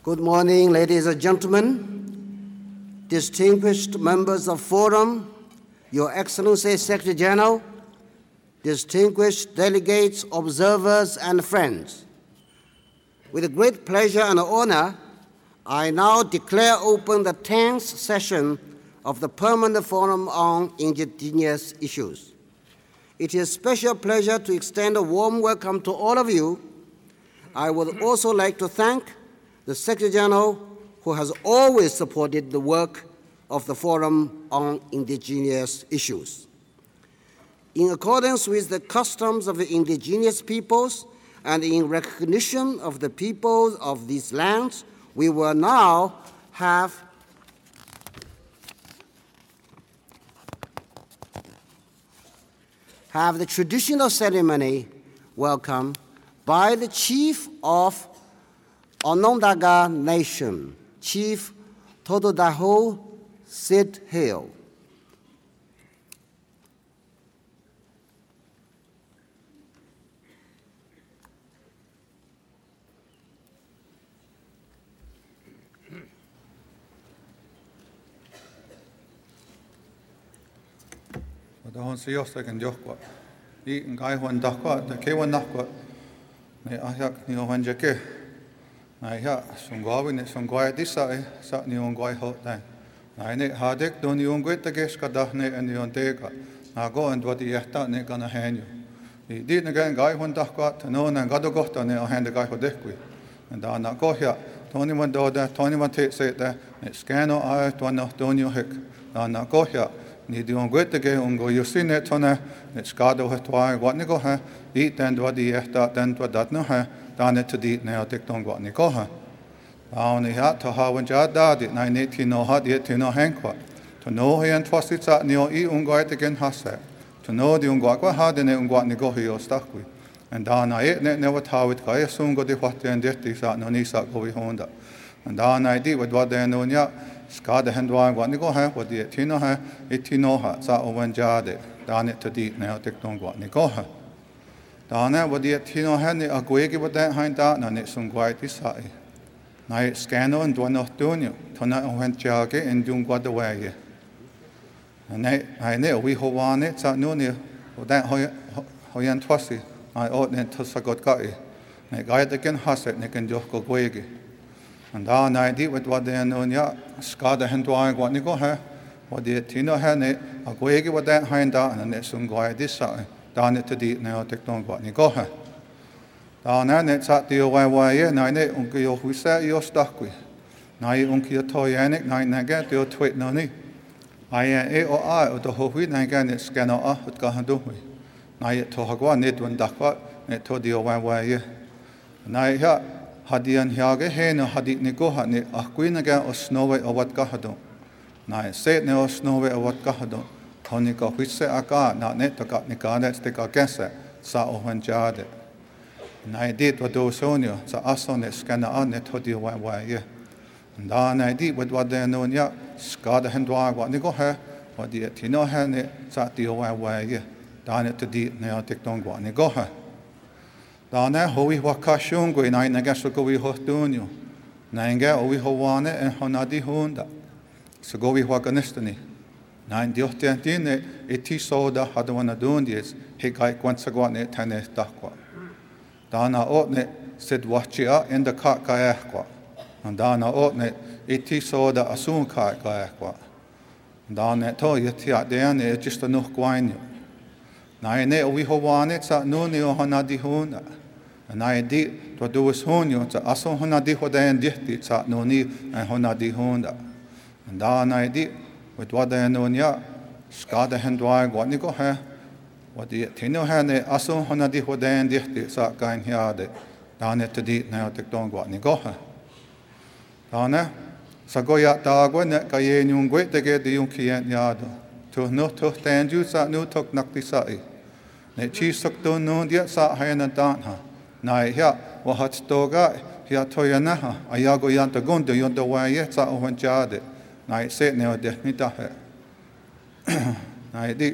Good morning, ladies and gentlemen, distinguished members of Forum, Your Excellency Secretary General, distinguished delegates, observers, and friends. With great pleasure and honor, I now declare open the 10th session of the Permanent Forum on Indigenous Issues. It is a special pleasure to extend a warm welcome to all of you. I would also like to thank the Secretary General, who has always supported the work of the Forum on Indigenous Issues. In accordance with the customs of the indigenous peoples and in recognition of the peoples of these lands, we will now have the traditional ceremony welcome by the Chief of Onondaga Nation, Chief Tododaho Sid Hill. Hon sier seg en jokwa. I en gai hon dakwa, det ke hon nakwa. Ne ahyak ni hon jake. Nei ja, sungwawi ne sungwai disa sa ni hon gwai hot dai. Nei ne hadek do ni hon gweta geska dahne en ni hon tega. Na go en dwadi yehta ne gana henju. I dit ne gai hon dakwa, no na gado gohta ne ahende gai hodekwi. En da na gohja, toni man do da, toni man te se da, ne skano ai twana donio hek. Da na gohja. Ni di on gwetege on go yusine tona net skado hetwa watni go ha I den dwadi ehta den dwadat no ha dane to di ne atek ton watni go ha auni ha to ha wan jada di nai ne ti no ha di ti no henkwa to no he en twasitsa ni o I on go etegen hase to no di on go kwa ha de ne on watni go hi o stakwi and dana ne wat ha wit ga sun go di wat en dirti sa no ni sa go wi honda and dana di wat wat de no nya Skade hendwang wat ni go ha wat die tino ha itino ha sa owen jade dane to di ne tek ton wat ni go ha dane wat die tino ha ni agwegi wat da hein da na ne sung gwai ti sa I nai scano and one of donio tona owen jage en dung wat de waye ne ai ne wi ho wane sa no ne o da ho yan twasi ai ot ne to sa got kai ne gai de ken haset ne ken jo go gwegi and da na di wat de no nya skade hendwang wat ni go ha wat die tino ha ne a gwegi wat da hein da na ne sung gwai dis sa da ne to di ne o tek ton wat ni go ha da na ne sa ti o wa ye na ne un ki o hu sa yo stakwi na I un ki to ye ne na ga ti o twit no ni ai e o a o to ho hui na ga ne skano a hut ka ha do hui na I to ha gwa ne tun da kwa ne to di o wa ye na ya hadian hiage he no hadit ni go ha ne akui ga osnove o wat ka hado na se ne osnove o wat ka hado thoni ka hisse aka na ne to ka ni ka ne te ka kese sa o han jade na dit wat do sonio sa aso ne skana an ne thodi wa ye da na dit wat de no nya skada hendwa wa ni go ha wat die tino ha ne sa ti wa ye da ne to di ne tek tong wa ni go ha da na hoi wa ka shung go na ga so go wi ho tunyo na nga o wi ho wane en honadi honda so go wi wa ganestani na in dio te ne eti so da hadwana don dies he kai kwantsa go ne tane takwa da na o ne sed wachia in the ka ka kwa and da na o ne eti so da asun ka kwa da ne to yeti de ne just no kwainyo na ne o wi ho wane sa no ne o honadi honda and I did to do was honyo to aso honadi ho den dihti sa no ni and honadi honda and da I did with what they no nya skade hendwa what ni go ha what the tino ha ne aso honadi ho den dihti sa kain hiade da ne to di na tek don what ni go ha da ne sa go ya ta go ne ka ye nyung go te ge di yung kien ya do to no to ten ju sa no tok nak ti sa I ne chi sak to no dia sa ha na dan ha nai hia wa hat toga hia toyana ha ayago yanta gondo yonda wa ye sa o han jade nai se ne o de mita he nai di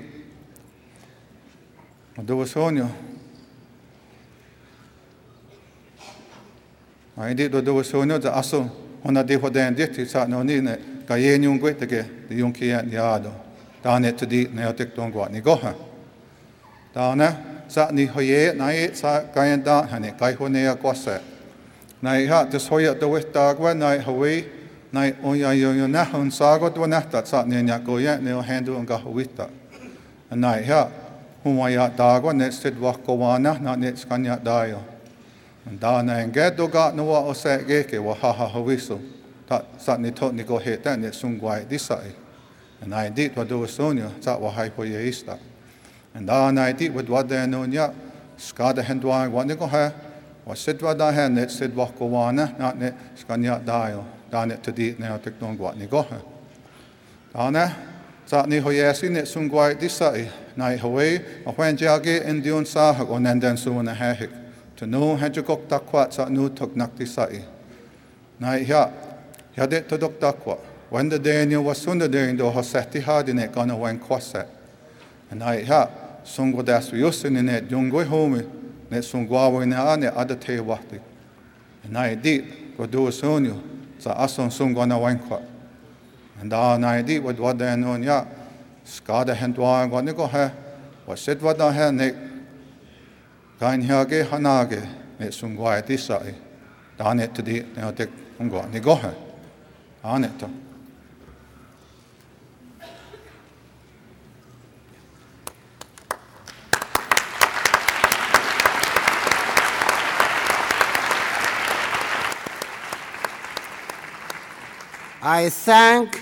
do sonio ai di do sonio za aso ona di hoden diti sa no ni ne ka ye nyung gwe te ke di yung ki ya do ta ne tu di ne otek tong gwa ni go ha ta na sa ni hoye na ye sa ka yan da ha ne kai ho ne ya ko sa na ha te so ya to westa gwa na howe na o ya yo na hon sa go to na ta sa ne nya ko ya ne o handu nga ho wita na ha huma ya da go ne sit wa ko wa na ne skanya da yo da na nge do ga no wa o se ge ke wa ha ha ho wiso ta sa ni to ni go he ta ne sung gwai di sa na di to do so ni sa wa hai po ye ista da na di with what they no nya ska da hen dwa wa ni go ha wa sit wa da ha ne sit wa ko wa na ne skanya da yo da ne to di ne tek dong wa ni go ha da na sa ni ho ye si ne sung gwai di sa na ho we a hwen ja ge in dion sa ha on and then so na ha he to know how to cook takwa sa nu tok nak ti sai na ya de to dok takwa when the day ni was under there in the hosati had in it gonna wen kwasa and ya sungo das yusin in it jungo home ne sungwa we na ne ada te wahti and di go do sonyo sa ason sungo na wen kwa and na di what they know ya skada hendwa go ne go ha was set what da ha ne kain hage hanage ne sungwa ti sai da ne to di ne tek ngo ni go ha ane to I thank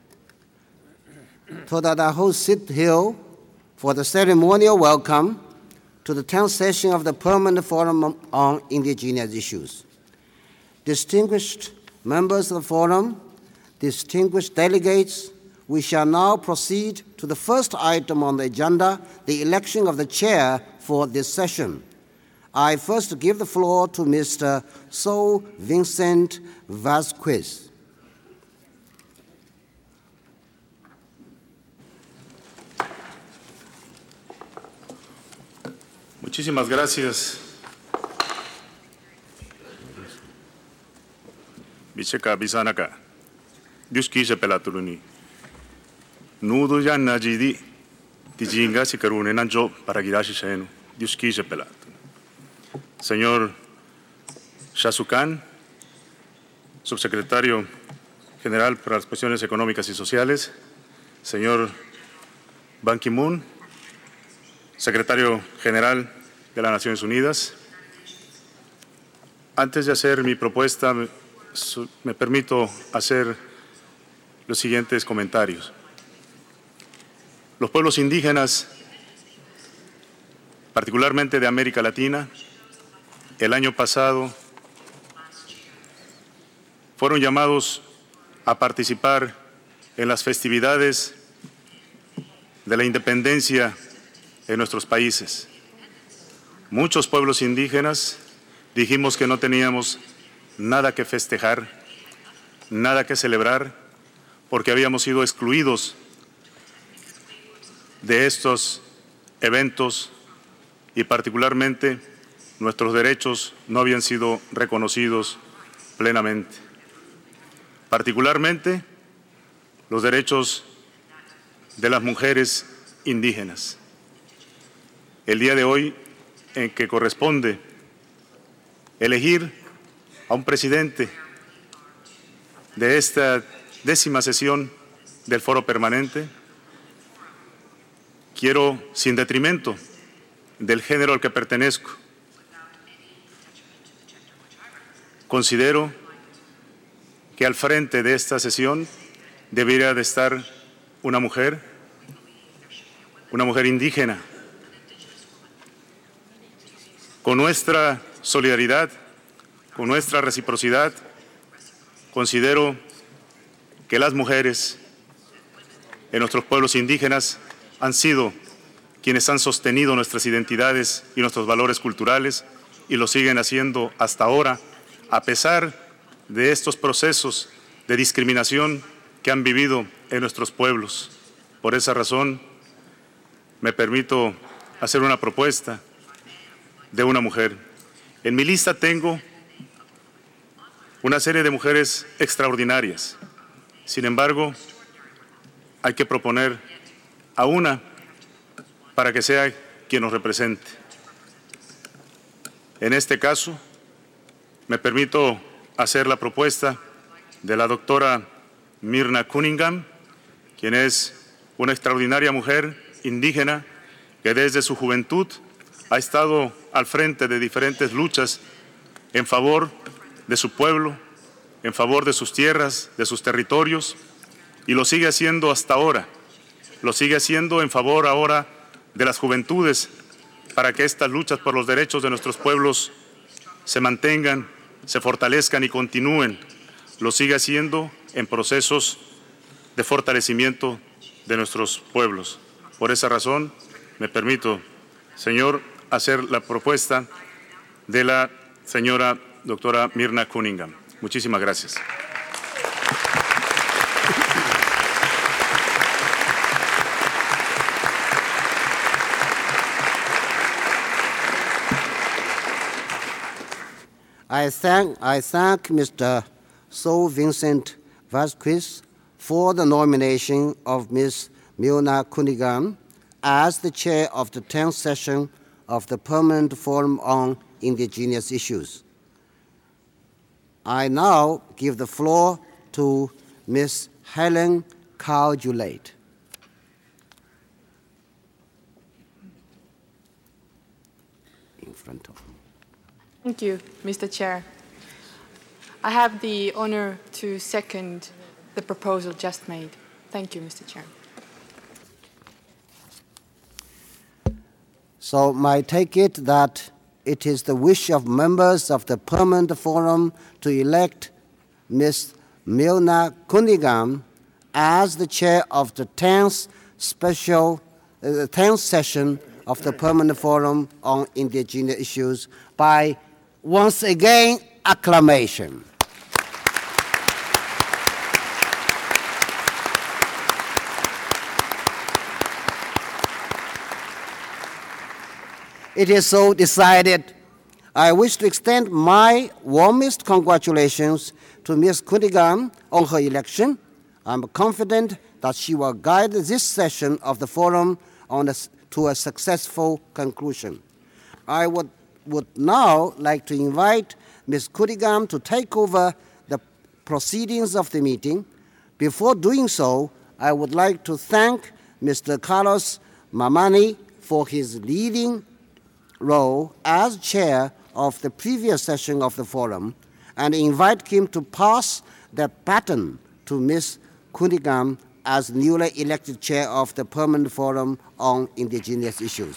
Todadaho Sit Hill for the ceremonial welcome to the 10th session of the Permanent Forum on Indigenous Issues. Distinguished members of the Forum, distinguished delegates, we shall now proceed to the first item on the agenda, the election of the chair for this session. I first give the floor to Mr. Saul Vincent Vasquez. Muchísimas gracias, Bicheka Bisanaka, Duskisha Pelaturuni, Nudo Yan Najidi, Tijinga Sikarune Nanjo para Girashi Shenu, Duskisha Pelatun. Señor Shasukan, subsecretario general para las cuestiones económicas y sociales, señor Ban Ki-moon, secretario general de las Naciones Unidas. Antes de hacer mi propuesta, me permito hacer los siguientes comentarios. Los pueblos indígenas, particularmente de América Latina, el año pasado fueron llamados a participar en las festividades de la independencia en nuestros países. Muchos pueblos indígenas dijimos que no teníamos nada que festejar, nada que celebrar, porque habíamos sido excluidos de estos eventos y particularmente nuestros derechos no habían sido reconocidos plenamente. Particularmente los derechos de las mujeres indígenas. El día de hoy, en que corresponde elegir a un presidente de esta 10ª sesión del Foro Permanente, quiero, sin detrimento del género al que pertenezco, considero que al frente de esta sesión debería de estar una mujer indígena. Con nuestra solidaridad, con nuestra reciprocidad, considero que las mujeres en nuestros pueblos indígenas han sido quienes han sostenido nuestras identidades y nuestros valores culturales y lo siguen haciendo hasta ahora, a pesar de estos procesos de discriminación que han vivido en nuestros pueblos. Por esa razón, me permito hacer una propuesta de una mujer. En mi lista tengo una serie de mujeres extraordinarias. Sin embargo, hay que proponer a una para que sea quien nos represente. En este caso, me permito hacer la propuesta de la doctora Myrna Cunningham, quien es una extraordinaria mujer indígena que desde su juventud ha estado al frente de diferentes luchas en favor de su pueblo, en favor de sus tierras, de sus territorios, y lo sigue haciendo hasta ahora. Lo sigue haciendo en favor ahora de las juventudes para que estas luchas por los derechos de nuestros pueblos se mantengan, se fortalezcan y continúen. Lo sigue haciendo en procesos de fortalecimiento de nuestros pueblos. Por esa razón, me permito, señor, hacer la propuesta de la señora doctora Myrna Cunningham. Muchísimas gracias. I thank Mr. Saul Vincent Vasquez for the nomination of Ms. Myrna Cunningham as the chair of the 10th session of the Permanent Forum on Indigenous Issues. I now give the floor to Ms. Helen Cow-Julate. In front of me. Thank you, Mr. Chair. I have the honor to second the proposal just made. Thank you, Mr. Chair. So I take it that it is the wish of members of the Permanent Forum to elect Ms. Myrna Cunningham as the chair of the 10th session of the Permanent Forum on Indigenous Issues by, once again, acclamation. It is so decided. I wish to extend my warmest congratulations to Ms. Cunningham on her election. I'm confident that she will guide this session of the forum to a successful conclusion. I would now like to invite Ms. Cunningham to take over the proceedings of the meeting. Before doing so, I would like to thank Mr. Carlos Mamani for his leading role as chair of the previous session of the forum and invite him to pass the baton to Ms. Cunningham as newly elected chair of the Permanent Forum on Indigenous Issues.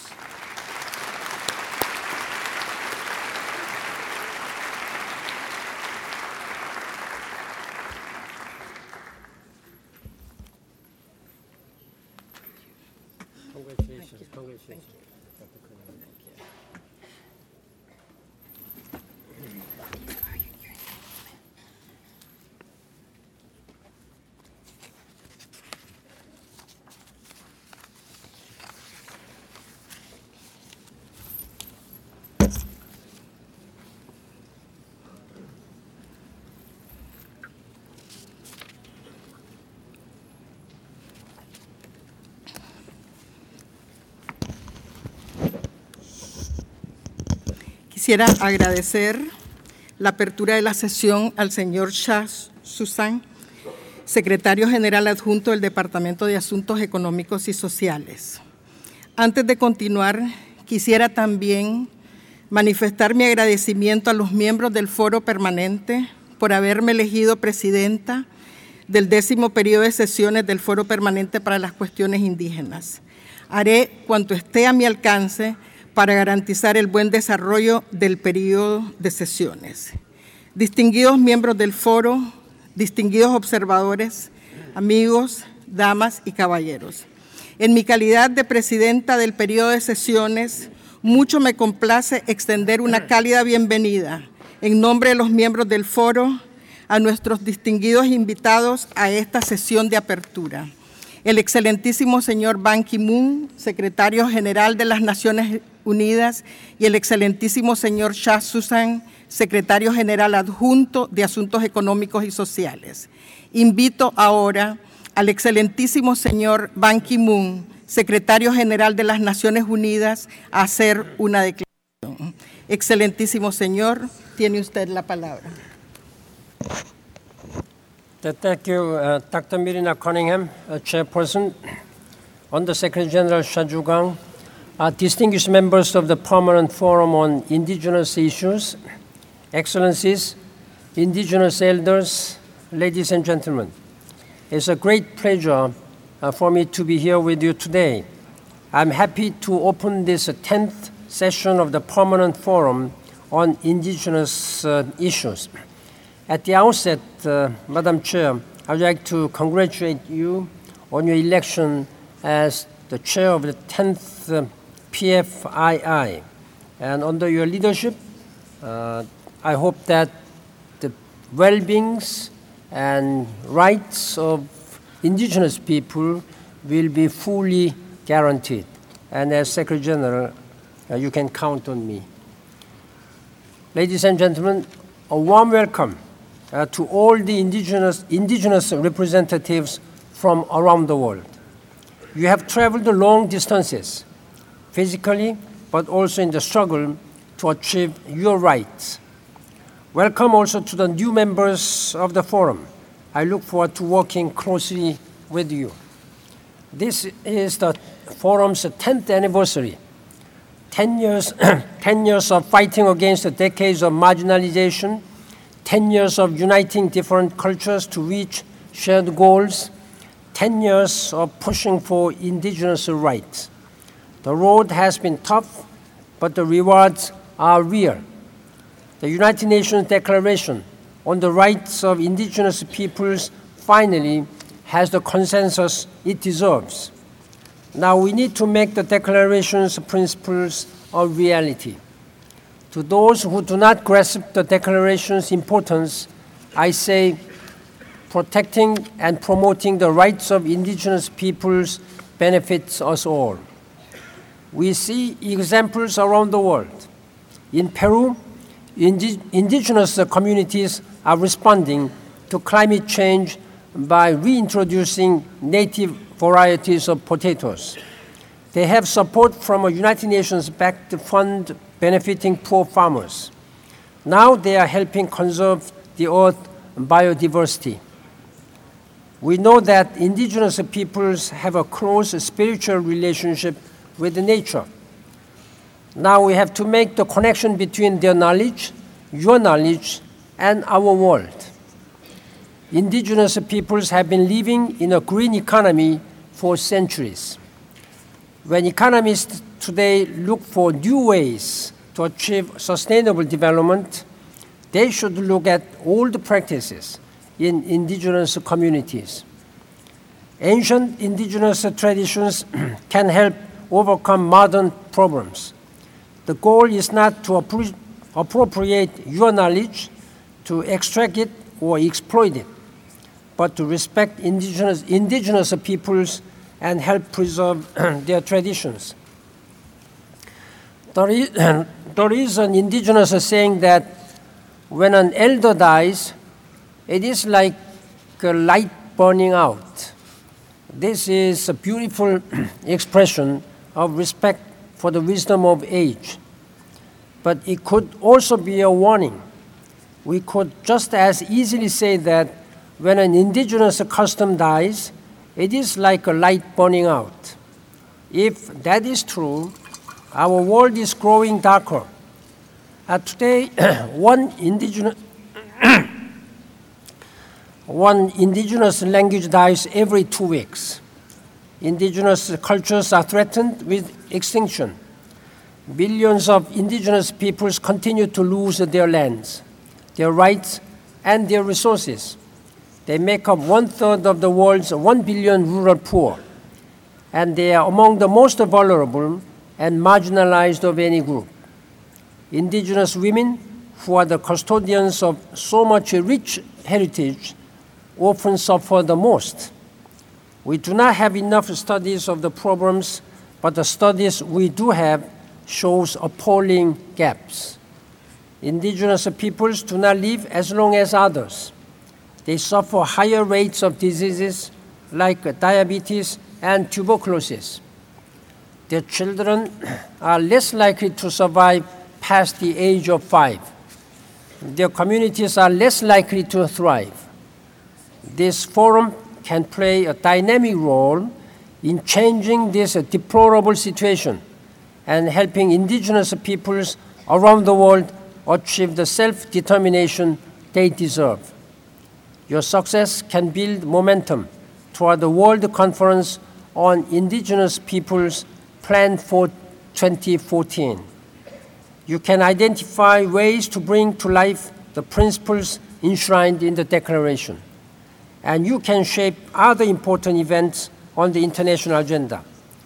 Quisiera agradecer la apertura de la sesión al señor Shah Susan, secretario general adjunto del Departamento de Asuntos Económicos y Sociales. Antes de continuar, quisiera también manifestar mi agradecimiento a los miembros del Foro Permanente por haberme elegido presidenta del 10º periodo de sesiones del Foro Permanente para las Cuestiones Indígenas. Haré cuanto esté a mi alcance para garantizar el buen desarrollo del periodo de sesiones. Distinguidos miembros del foro, distinguidos observadores, amigos, damas y caballeros. En mi calidad de presidenta del periodo de sesiones, mucho me complace extender una cálida bienvenida en nombre de los miembros del foro a nuestros distinguidos invitados a esta sesión de apertura. El excelentísimo señor Ban Ki-moon, secretario general de las Naciones Unidas, y el excelentísimo señor Shah Susan, secretario general adjunto de Asuntos Económicos y Sociales. Invito ahora al excelentísimo señor Ban Ki-moon, secretario general de las Naciones Unidas, a hacer una declaración. Excelentísimo señor, tiene usted la palabra. Thank you, Dr. Mirina Cunningham, Chairperson, Under-Secretary General Cha Ju-kang, distinguished members of the Permanent Forum on Indigenous Issues, Excellencies, Indigenous elders, ladies and gentlemen. It's a great pleasure for me to be here with you today. I'm happy to open this 10th session of the Permanent Forum on Indigenous Issues. At the outset, Madam Chair, I would like to congratulate you on your election as the chair of the 10th PFII. And under your leadership, I hope that the well-beings and rights of indigenous people will be fully guaranteed. And as Secretary General, you can count on me. Ladies and gentlemen, a warm welcome to all the indigenous representatives from around the world. You have traveled long distances, physically, but also in the struggle to achieve your rights. Welcome also to the new members of the forum. I look forward to working closely with you. This is the forum's 10th anniversary. 10 years of fighting against the decades of marginalization, 10 years of uniting different cultures to reach shared goals, 10 years of pushing for indigenous rights. The road has been tough, but the rewards are real. The United Nations Declaration on the Rights of Indigenous Peoples finally has the consensus it deserves. Now we need to make the Declaration's principles a reality. To those who do not grasp the Declaration's importance, I say protecting and promoting the rights of indigenous peoples benefits us all. We see examples around the world. In Peru, indigenous communities are responding to climate change by reintroducing native varieties of potatoes. They have support from a United Nations-backed fund benefiting poor farmers. Now they are helping conserve the earth and biodiversity. We know that indigenous peoples have a close spiritual relationship with nature. Now we have to make the connection between their knowledge, your knowledge, and our world. Indigenous peoples have been living in a green economy for centuries. When economists today look for new ways to achieve sustainable development, they should look at old practices in indigenous communities. Ancient indigenous traditions can help overcome modern problems. The goal is not to appropriate your knowledge, to extract it or exploit it, but to respect indigenous peoples and help preserve their traditions. There is an indigenous saying that when an elder dies, it is like a light burning out. This is a beautiful expression of respect for the wisdom of age. But it could also be a warning. We could just as easily say that when an indigenous custom dies, it is like a light burning out. If that is true, our world is growing darker. Today, one indigenous language dies every 2 weeks. Indigenous cultures are threatened with extinction. Billions of indigenous peoples continue to lose their lands, their rights, and their resources. They make up 1/3 of the world's 1 billion rural poor, and they are among the most vulnerable and marginalized of any group. Indigenous women, who are the custodians of so much rich heritage, often suffer the most. We do not have enough studies of the problems, but the studies we do have shows appalling gaps. indigenous peoples do not live as long as others. They suffer higher rates of diseases like diabetes and tuberculosis. Their children are less likely to survive past the age of 5. Their communities are less likely to thrive. This forum can play a dynamic role in changing this deplorable situation and helping indigenous peoples around the world achieve the self-determination they deserve. Your success can build momentum toward the World Conference on Indigenous Peoples planned for 2014. You can identify ways to bring to life the principles enshrined in the Declaration, and you can shape other important events on the international agenda.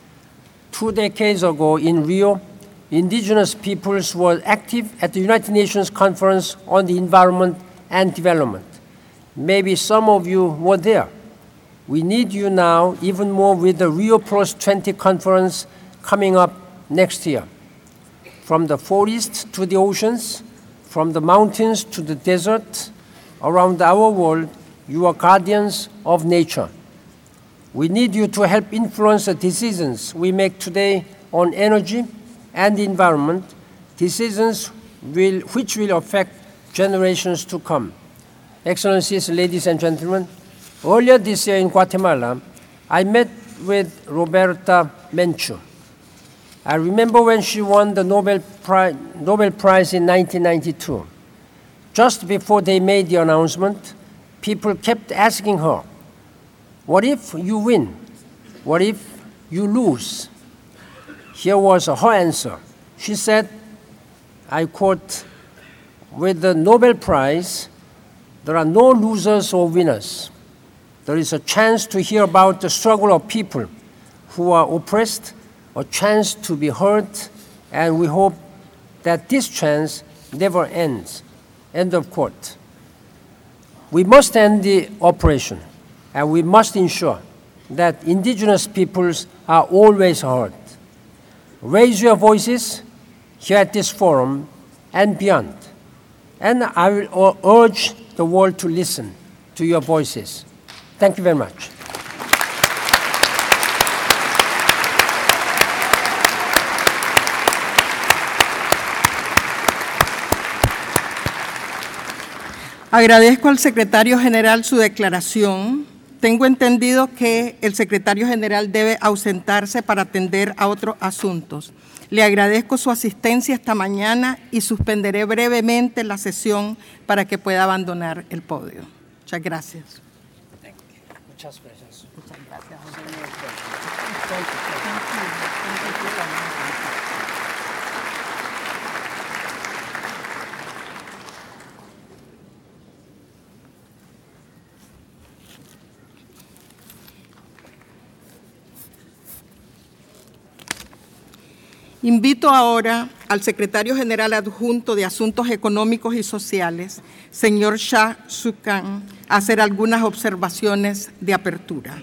2 decades ago in Rio, indigenous peoples were active at the United Nations Conference on the Environment and Development. Maybe some of you were there. We need you now even more with the Rio Plus 20 conference coming up next year. From the forests to the oceans, from the mountains to the desert, around our world, you are guardians of nature. We need you to help influence the decisions we make today on energy and the environment, decisions which will affect generations to come. Excellencies, ladies and gentlemen, earlier this year in Guatemala, I met with Roberta Menchú. I remember when she won the Nobel Prize in 1992. Just before they made the announcement, people kept asking her, what if you win? What if you lose? Here was her answer. She said, I quote, with the Nobel Prize, there are no losers or winners. There is a chance to hear about the struggle of people who are oppressed, a chance to be heard, and we hope that this chance never ends. End of quote. We must end the oppression, and we must ensure that indigenous peoples are always heard. Raise your voices here at this forum and beyond, and I will urge the world to listen to your voices. Thank you very much. Agradezco al secretario general su declaración. Tengo entendido que el secretario general debe ausentarse para atender a otros asuntos. Le agradezco su asistencia esta mañana y suspenderé brevemente la sesión para que pueda abandonar el podio. Muchas gracias. Muchas gracias. Muchas gracias. Invito ahora al secretario general adjunto de Asuntos Económicos y Sociales, señor Cha Soo-kang, a hacer algunas observaciones de apertura.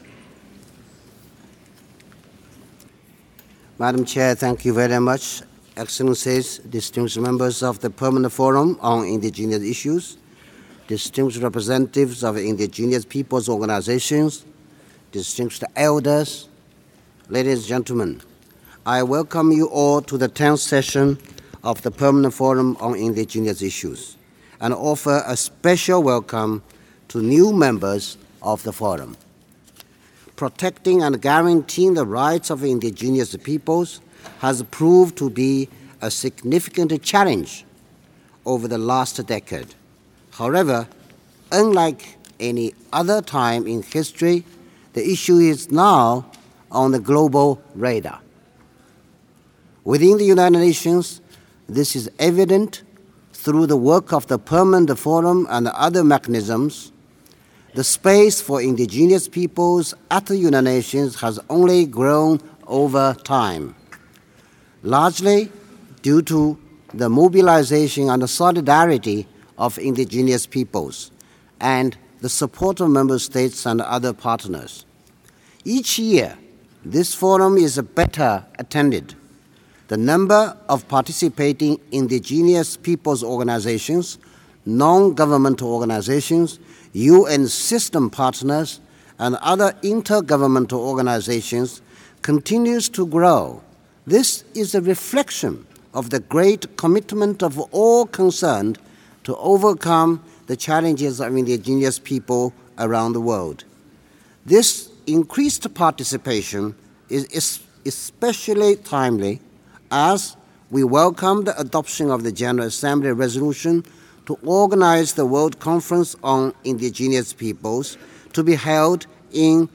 Madam Chair, thank you very much. Excellencies, distinguished members of the Permanent Forum on Indigenous Issues, distinguished representatives of indigenous peoples' organizations, distinguished elders, ladies and gentlemen, I welcome you all to the 10th session of the Permanent Forum on Indigenous Issues and offer a special welcome to new members of the forum. Protecting and guaranteeing the rights of indigenous peoples has proved to be a significant challenge over the last decade. However, unlike any other time in history, the issue is now on the global radar. Within the United Nations, this is evident through the work of the Permanent Forum and other mechanisms. The space for indigenous peoples at the United Nations has only grown over time, largely due to the mobilization and the solidarity of indigenous peoples and the support of member states and other partners. Each year, this forum is better attended. The number of participating indigenous peoples organizations, non-governmental organizations, UN system partners, and other intergovernmental organizations continues to grow. This is a reflection of the great commitment of all concerned to overcome the challenges of indigenous people around the world. This increased participation is especially timely as we welcome the adoption of the General Assembly resolution to organize the World Conference on Indigenous Peoples to be held in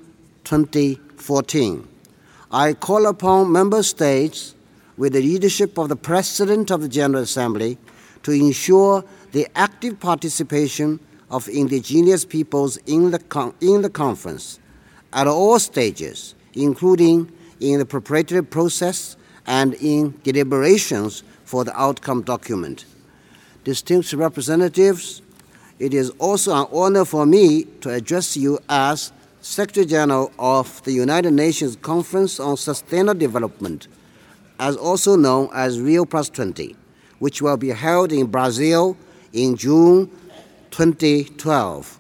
2014. I call upon member states, with the leadership of the President of the General Assembly, to ensure the active participation of indigenous peoples in the conference at all stages, including in the preparatory process and in deliberations for the outcome document. Distinguished representatives, it is also an honor for me to address you as Secretary General of the United Nations Conference on Sustainable Development, as also known as Rio+20, which will be held in Brazil in June 2012.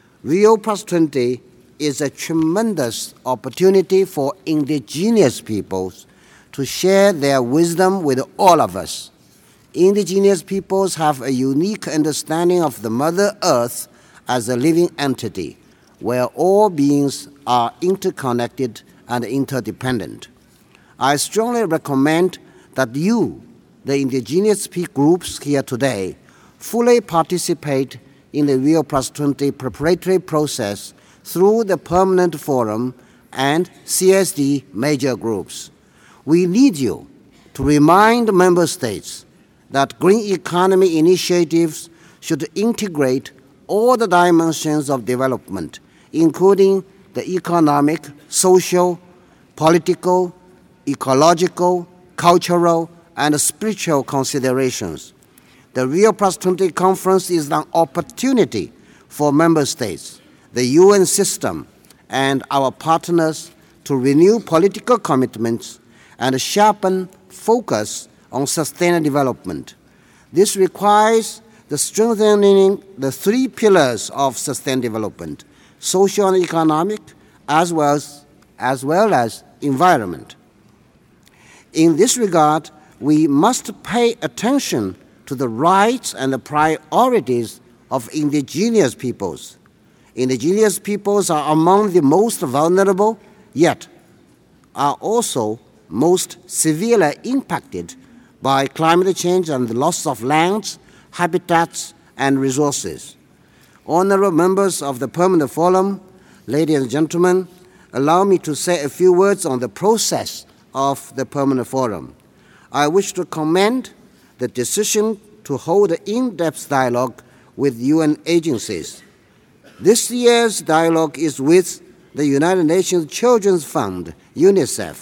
Rio+20 is a tremendous opportunity for indigenous peoples to share their wisdom with all of us. Indigenous peoples have a unique understanding of the Mother Earth as a living entity, where all beings are interconnected and interdependent. I strongly recommend that you, the indigenous groups here today, fully participate in the Rio+20 preparatory process through the Permanent Forum and CSD major groups. We need you to remind member states that green economy initiatives should integrate all the dimensions of development, including the economic, social, political, ecological, cultural, and spiritual considerations. The Rio+20 conference is an opportunity for member states, the UN system, and our partners to renew political commitments and sharpen focus on sustainable development. This requires the strengthening the three pillars of sustainable development: social and economic, as well as environment. In this regard, we must pay attention to the rights and the priorities of indigenous peoples. Indigenous peoples are among the most vulnerable, yet are also most severely impacted by climate change and the loss of lands, habitats, and resources. Honorable members of the Permanent Forum, ladies and gentlemen, allow me to say a few words on the process of the Permanent Forum. I wish to commend the decision to hold an in-depth dialogue with UN agencies. This year's dialogue is with the United Nations Children's Fund, UNICEF.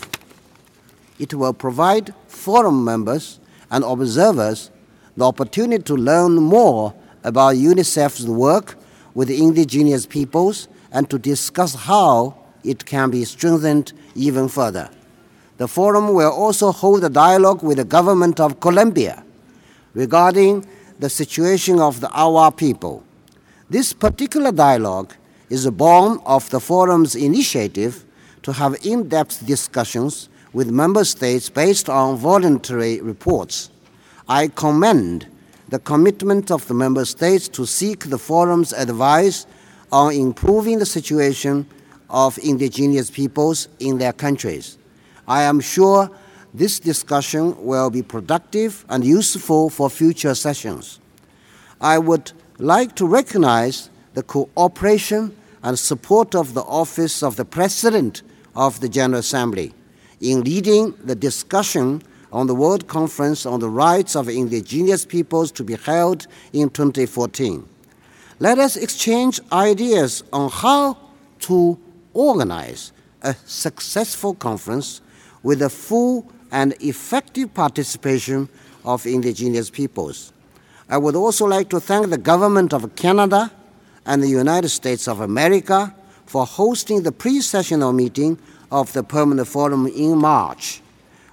It will provide forum members and observers the opportunity to learn more about UNICEF's work with indigenous peoples and to discuss how it can be strengthened even further. The forum will also hold a dialogue with the government of Colombia regarding the situation of the Awa people. This particular dialogue is born of the forum's initiative to have in-depth discussions with member states based on voluntary reports. I commend the commitment of the member states to seek the forum's advice on improving the situation of indigenous peoples in their countries. I am sure this discussion will be productive and useful for future sessions. I would like to recognize the cooperation and support of the Office of the President of the General Assembly in leading the discussion on the World Conference on the Rights of Indigenous Peoples to be held in 2014. Let us exchange ideas on how to organize a successful conference with the full and effective participation of indigenous peoples. I would also like to thank the government of Canada and the United States of America for hosting the pre-sessional meeting of the Permanent Forum in March.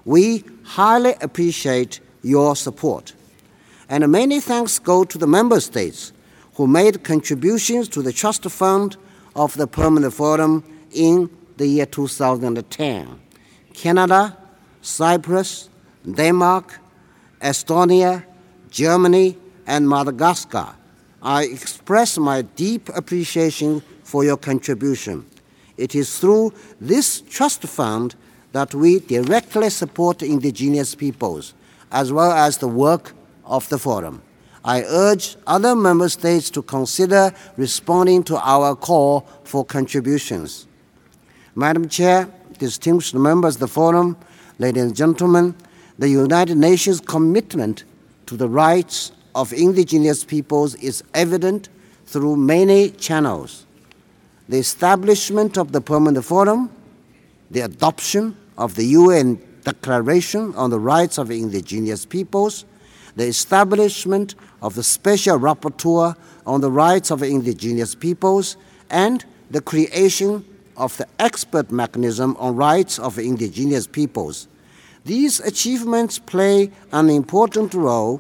We highly appreciate your support. And many thanks go to the member states who made contributions to the trust fund of the Permanent Forum in the year 2010. Canada, Cyprus, Denmark, Estonia, Germany, and Madagascar. I express my deep appreciation for your contribution. It is through this trust fund that we directly support indigenous peoples, as well as the work of the Forum. I urge other member states to consider responding to our call for contributions. Madam Chair, distinguished members of the Forum, ladies and gentlemen, the United Nations commitment to the rights of indigenous peoples is evident through many channels. The establishment of the Permanent Forum, the adoption of the UN Declaration on the Rights of Indigenous Peoples, the establishment of the Special Rapporteur on the Rights of Indigenous Peoples, and the creation of the Expert Mechanism on Rights of Indigenous Peoples. These achievements play an important role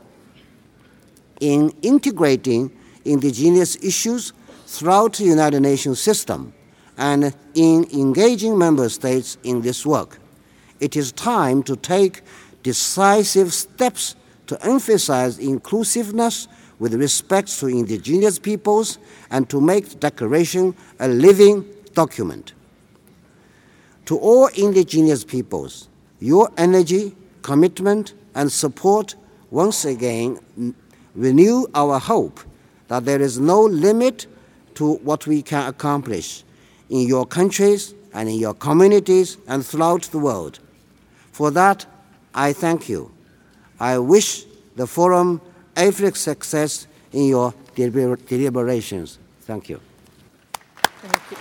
in integrating indigenous issues throughout the United Nations system and in engaging member states in this work. It is time to take decisive steps to emphasize inclusiveness with respect to indigenous peoples and to make the Declaration a living document. To all indigenous peoples, your energy, commitment, and support once again renew our hope that there is no limit to what we can accomplish in your countries and in your communities and throughout the world. For that, I thank you. I wish the Forum every success in your deliberations. Thank you. Thank you.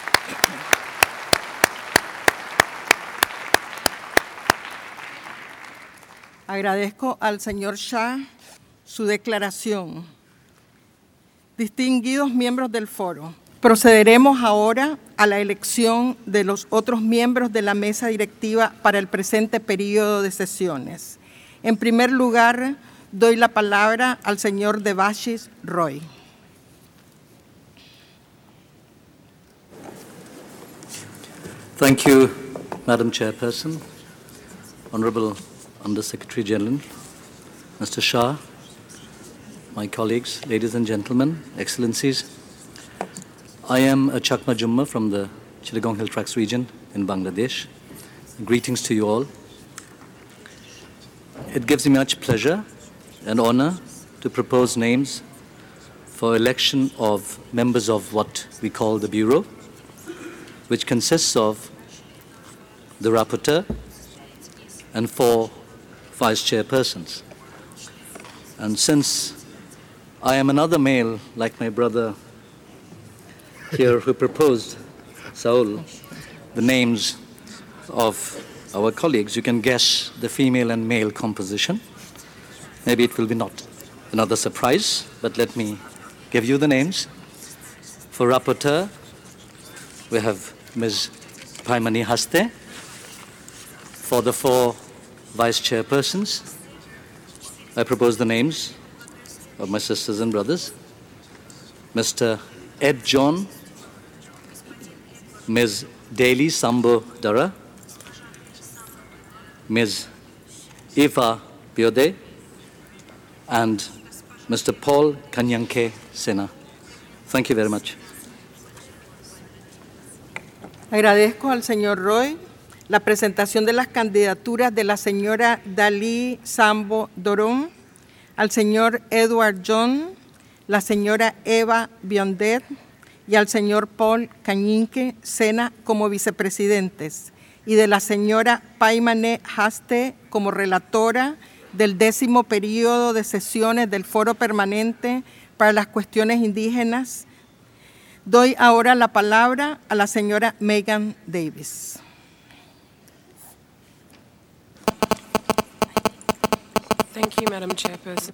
Agradezco al señor Shah su declaración. Distinguidos miembros del foro, procederemos ahora a la elección de los otros miembros de la mesa directiva para el presente periodo de sesiones. En primer lugar, doy la palabra al señor Debashis Roy. Thank you, Madam Chairperson, Honorable Undersecretary General, Mr. Shah, my colleagues, ladies and gentlemen, Excellencies. I am a Chakma Jumma from the Chittagong Hill Tracts region in Bangladesh. Greetings to you all. It gives me much pleasure and honor to propose names for election of members of what we call the Bureau, which consists of the rapporteur and 4 vice chairpersons. And since I am another male, like my brother here who proposed, Saul, the names of our colleagues, you can guess the female and male composition. Maybe it will be not another surprise, but let me give you the names. For rapporteur, we have Ms. Paimani Haste. For the 4 vice chairpersons, I propose the names of my sisters and brothers. Mr. Ed John, Ms. Daly Sambo Dara, Ms. Eva Biode, and Mr. Paul Kanyanke Sena. Thank you very much. Agradezco al señor Roy la presentación de las candidaturas de la señora Dalí Sambo Dorón, al señor Edward John, la señora Eva Biondet y al señor Paul Cañinque Sena como vicepresidentes, y de la señora Paimane Haste como relatora del 10º periodo de sesiones del Foro Permanente para las Cuestiones Indígenas. Doy ahora la palabra a la señora Megan Davis. Thank you, Madam Chairperson.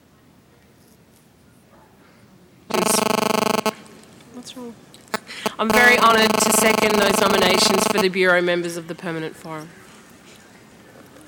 What's wrong? I'm very honoured to second those nominations for the Bureau members of the Permanent Forum.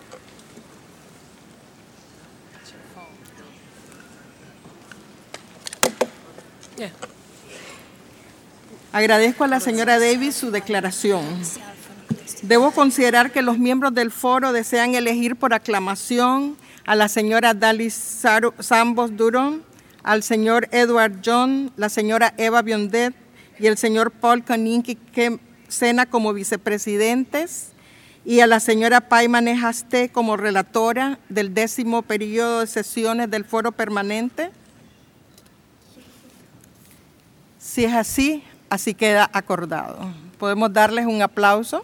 Yeah. Agradezco a la señora Davis su declaración. Debo considerar que los miembros del foro desean elegir por aclamación a la señora Dalis Sambos Durón, al señor Edward John, la señora Eva Biondet y el señor Paul Kaninki Sena como vicepresidentes y a la señora Paimane Hasté como relatora del 10º periodo de sesiones del foro permanente. Si es así, así queda acordado. Podemos darles un aplauso.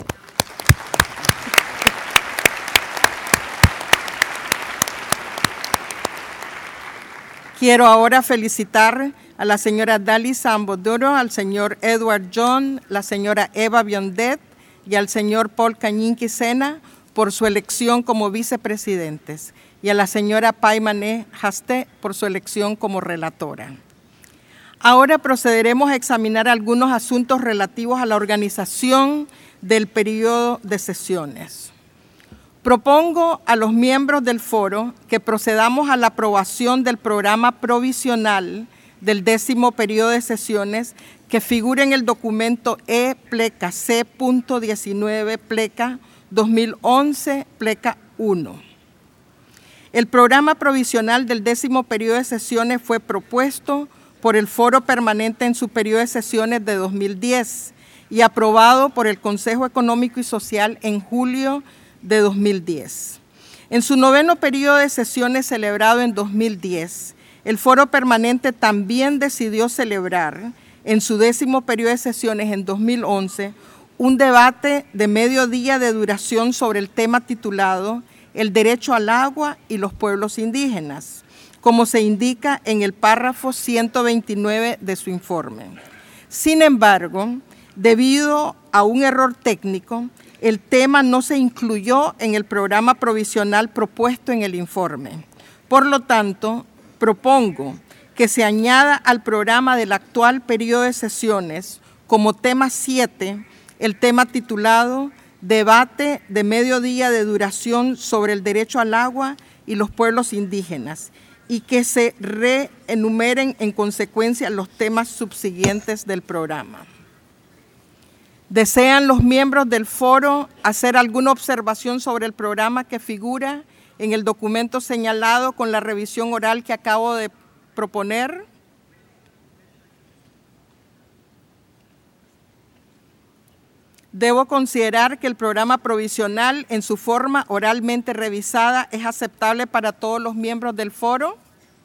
Quiero ahora felicitar a la señora Dalis Sambos Durón, al señor Edward John, la señora Eva Biondet y al señor Paul Kaninki Sena por su elección como vicepresidentes y a la señora Paimane Hasté por su elección como relatora. Ahora procederemos a examinar algunos asuntos relativos a la organización del periodo de sesiones. Propongo a los miembros del foro que procedamos a la aprobación del programa provisional del 10º periodo de sesiones que figura en el documento E-Pleca C.19 Pleca 2011 Pleca 1. El programa provisional del 10º periodo de sesiones fue propuesto por el foro permanente en su periodo de sesiones de 2010 y aprobado por el Consejo Económico y Social en julio de 2010. En su 9º periodo de sesiones celebrado en 2010, el foro permanente también decidió celebrar en su 10º periodo de sesiones en 2011 un debate de mediodía de duración sobre el tema titulado El derecho al agua y los pueblos indígenas, como se indica en el párrafo 129 de su informe. Sin embargo, debido a un error técnico, el tema no se incluyó en el programa provisional propuesto en el informe. Por lo tanto, propongo que se añada al programa del actual periodo de sesiones como tema 7 el tema titulado Debate de mediodía de duración sobre el derecho al agua y los pueblos indígenas y que se reenumeren en consecuencia los temas subsiguientes del programa. ¿Desean los miembros del foro hacer alguna observación sobre el programa que figura en el documento señalado con la revisión oral que acabo de proponer? Debo considerar que el programa provisional en su forma oralmente revisada es aceptable para todos los miembros del foro.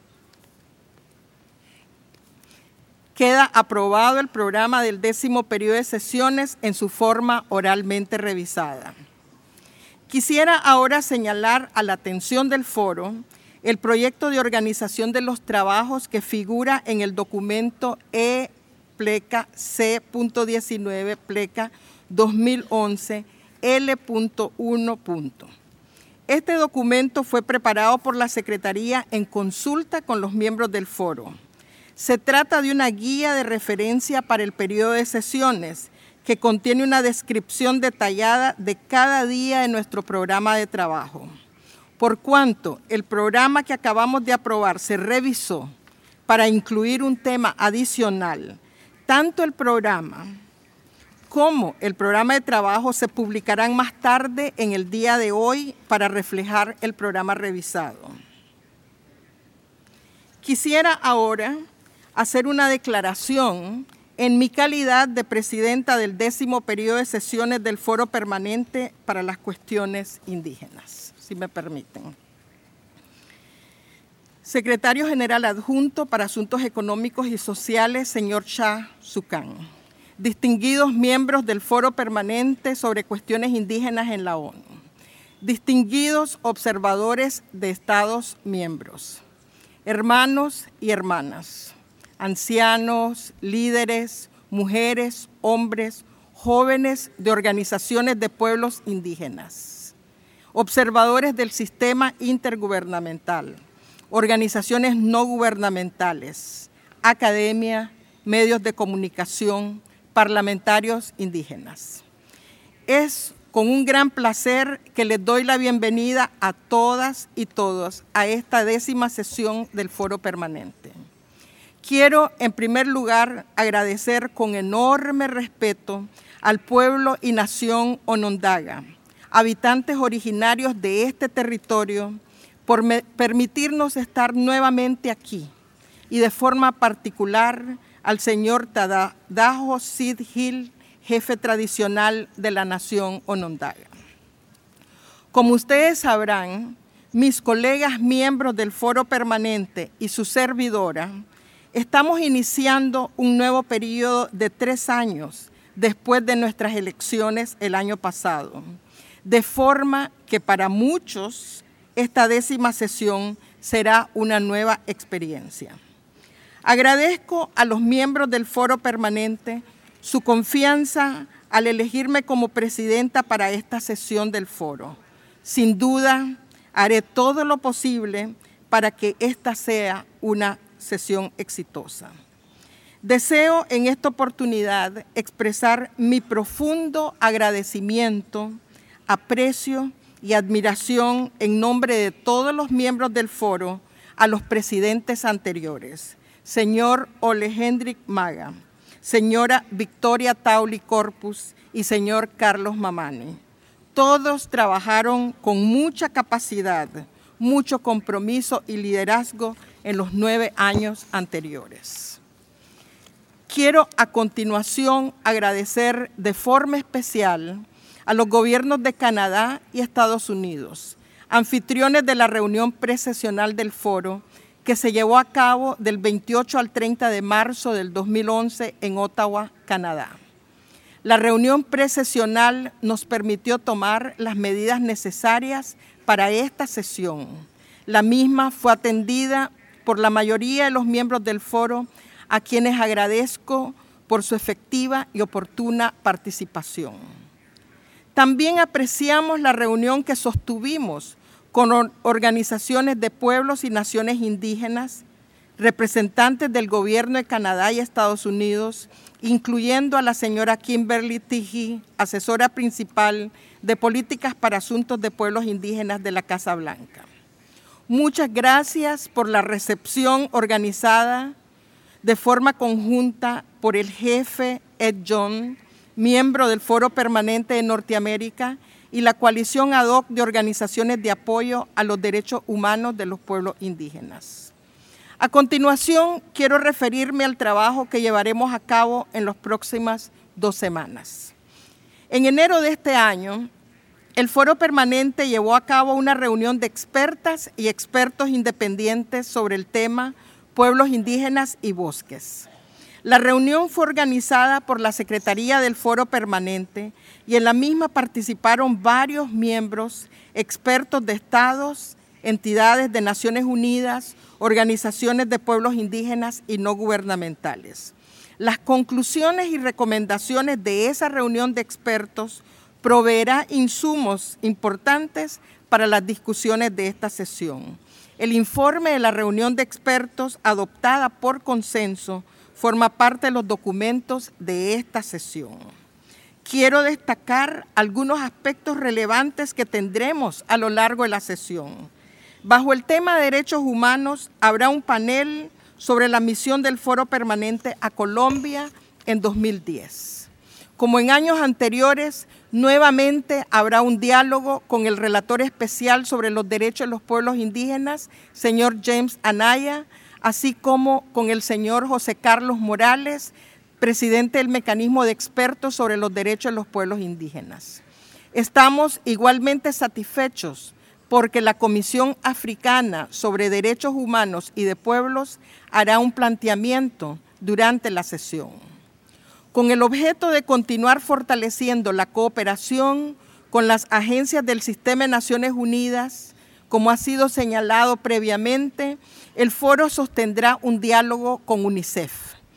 Queda aprobado el programa del 10º periodo de sesiones en su forma oralmente revisada. Quisiera ahora señalar a la atención del foro el proyecto de organización de los trabajos que figura en el documento E-Pleca C.19 Pleca 2011 L.1. Este documento fue preparado por la Secretaría en consulta con los miembros del foro. Se trata de una guía de referencia para el periodo de sesiones que contiene una descripción detallada de cada día de nuestro programa de trabajo. Por cuanto el programa que acabamos de aprobar se revisó para incluir un tema adicional, tanto el programa como el programa de trabajo se publicarán más tarde en el día de hoy para reflejar el programa revisado. Quisiera ahora hacer una declaración en mi calidad de presidenta del 10º periodo de sesiones del Foro Permanente para las Cuestiones Indígenas, si me permiten. Secretario General Adjunto para Asuntos Económicos y Sociales, señor Cha Sukan. Distinguidos miembros del Foro Permanente sobre Cuestiones Indígenas en la ONU. Distinguidos observadores de Estados miembros. Hermanos y hermanas. Ancianos, líderes, mujeres, hombres, jóvenes de organizaciones de pueblos indígenas, observadores del sistema intergubernamental, organizaciones no gubernamentales, academia, medios de comunicación, parlamentarios indígenas. Es con un gran placer que les doy la bienvenida a todas y todos a esta 10ª sesión del Foro Permanente. Quiero, en primer lugar, agradecer con enorme respeto al pueblo y nación Onondaga, habitantes originarios de este territorio, por permitirnos estar nuevamente aquí, y de forma particular al señor Tadaho Sid Hill, jefe tradicional de la nación Onondaga. Como ustedes sabrán, mis colegas miembros del Foro Permanente y su servidora, estamos iniciando un nuevo periodo de 3 años después de nuestras elecciones el año pasado, de forma que para muchos esta 10ª sesión será una nueva experiencia. Agradezco a los miembros del Foro Permanente su confianza al elegirme como presidenta para esta sesión del Foro. Sin duda, haré todo lo posible para que esta sea una sesión exitosa. Deseo en esta oportunidad expresar mi profundo agradecimiento, aprecio y admiración en nombre de todos los miembros del foro a los presidentes anteriores, señor Ole Hendrik Maga, señora Victoria Tauli Corpus y señor Carlos Mamani. Todos trabajaron con mucha capacidad, mucho compromiso y liderazgo en los 9 años anteriores. Quiero a continuación agradecer de forma especial a los gobiernos de Canadá y Estados Unidos, anfitriones de la reunión presesional del foro que se llevó a cabo del 28 al 30 de marzo del 2011 en Ottawa, Canadá. La reunión presesional nos permitió tomar las medidas necesarias para esta sesión. La misma fue atendida por la mayoría de los miembros del foro, a quienes agradezco por su efectiva y oportuna participación. También apreciamos la reunión que sostuvimos con organizaciones de pueblos y naciones indígenas, representantes del gobierno de Canadá y Estados Unidos, incluyendo a la señora Kimberly Tiji, asesora principal de políticas para asuntos de pueblos indígenas de la Casa Blanca. Muchas gracias por la recepción organizada de forma conjunta por el jefe Ed John, miembro del Foro Permanente de Norteamérica, y la coalición ad hoc de organizaciones de apoyo a los derechos humanos de los pueblos indígenas. A continuación, quiero referirme al trabajo que llevaremos a cabo en las próximas 2 semanas. En enero de este año, el Foro Permanente llevó a cabo una reunión de expertas y expertos independientes sobre el tema Pueblos indígenas y bosques. La reunión fue organizada por la Secretaría del Foro Permanente y en la misma participaron varios miembros, expertos de estados, entidades de Naciones Unidas, organizaciones de pueblos indígenas y no gubernamentales. Las conclusiones y recomendaciones de esa reunión de expertos proveerá insumos importantes para las discusiones de esta sesión. El informe de la reunión de expertos adoptada por consenso forma parte de los documentos de esta sesión. Quiero destacar algunos aspectos relevantes que tendremos a lo largo de la sesión. Bajo el tema de derechos humanos habrá un panel sobre la misión del Foro Permanente a Colombia en 2010. Como en años anteriores, nuevamente habrá un diálogo con el relator especial sobre los derechos de los pueblos indígenas, señor James Anaya, así como con el señor José Carlos Morales, presidente del Mecanismo de Expertos sobre los Derechos de los Pueblos Indígenas. Estamos igualmente satisfechos porque la Comisión Africana sobre Derechos Humanos y de Pueblos hará un planteamiento durante la sesión. Con el objeto de continuar fortaleciendo la cooperación con las agencias del Sistema de Naciones Unidas, como ha sido señalado previamente, el foro sostendrá un diálogo con UNICEF.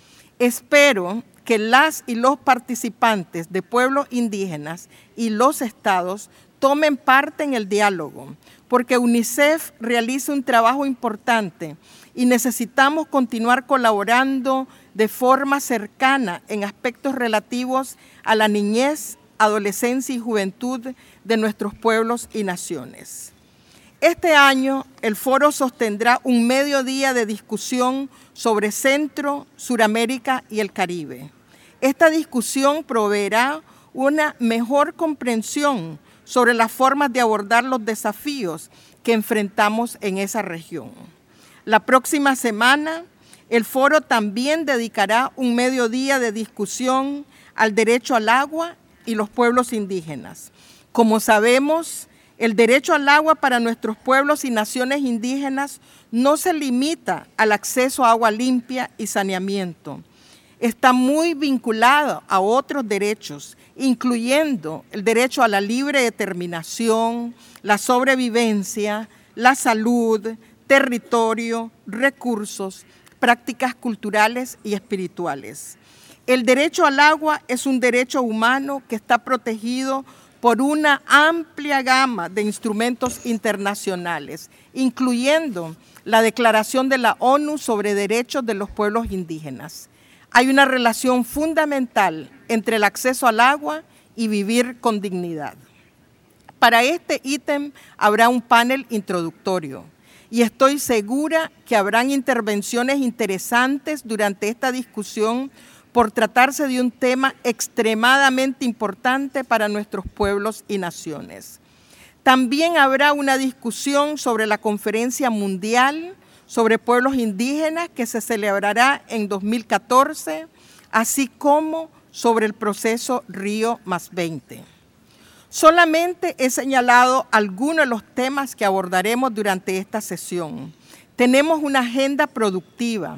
Espero que las y los participantes de pueblos indígenas y los estados tomen parte en el diálogo, porque UNICEF realiza un trabajo importante y necesitamos continuar colaborando de forma cercana en aspectos relativos a la niñez, adolescencia y juventud de nuestros pueblos y naciones. Este año, el foro sostendrá un mediodía de discusión sobre Centro, Suramérica y el Caribe. Esta discusión proveerá una mejor comprensión sobre las formas de abordar los desafíos que enfrentamos en esa región. La próxima semana, el foro también dedicará un mediodía de discusión al derecho al agua y los pueblos indígenas. Como sabemos, el derecho al agua para nuestros pueblos y naciones indígenas no se limita al acceso a agua limpia y saneamiento. Está muy vinculado a otros derechos, incluyendo el derecho a la libre determinación, la sobrevivencia, la salud, territorio, recursos, prácticas culturales y espirituales. El derecho al agua es un derecho humano que está protegido por una amplia gama de instrumentos internacionales, incluyendo la Declaración de la ONU sobre Derechos de los Pueblos Indígenas. Hay una relación fundamental entre el acceso al agua y vivir con dignidad. Para este ítem habrá un panel introductorio y estoy segura que habrán intervenciones interesantes durante esta discusión por tratarse de un tema extremadamente importante para nuestros pueblos y naciones. También habrá una discusión sobre la Conferencia Mundial sobre Pueblos Indígenas que se celebrará en 2014, así como sobre el proceso Río+20. Solamente he señalado algunos de los temas que abordaremos durante esta sesión. Tenemos una agenda productiva,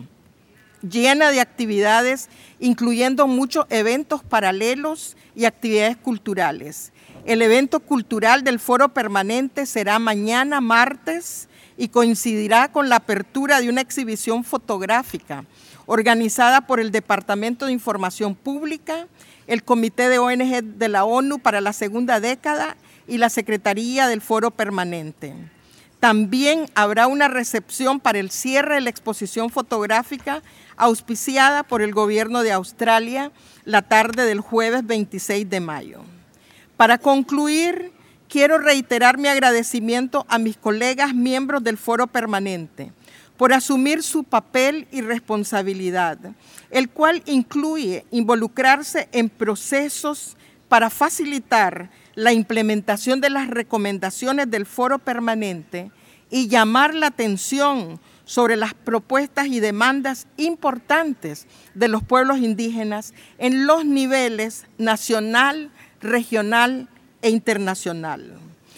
llena de actividades, incluyendo muchos eventos paralelos y actividades culturales. El evento cultural del Foro Permanente será mañana martes y coincidirá con la apertura de una exhibición fotográfica organizada por el Departamento de Información Pública, el Comité de ONG de la ONU para la segunda década y la Secretaría del Foro Permanente. También habrá una recepción para el cierre de la exposición fotográfica auspiciada por el Gobierno de Australia la tarde del jueves 26 de mayo. Para concluir, quiero reiterar mi agradecimiento a mis colegas miembros del Foro Permanente por asumir su papel y responsabilidad, el cual incluye involucrarse en procesos para facilitar la implementación de las recomendaciones del Foro Permanente y llamar la atención sobre las propuestas y demandas importantes de los pueblos indígenas en los niveles nacional, regional e internacional.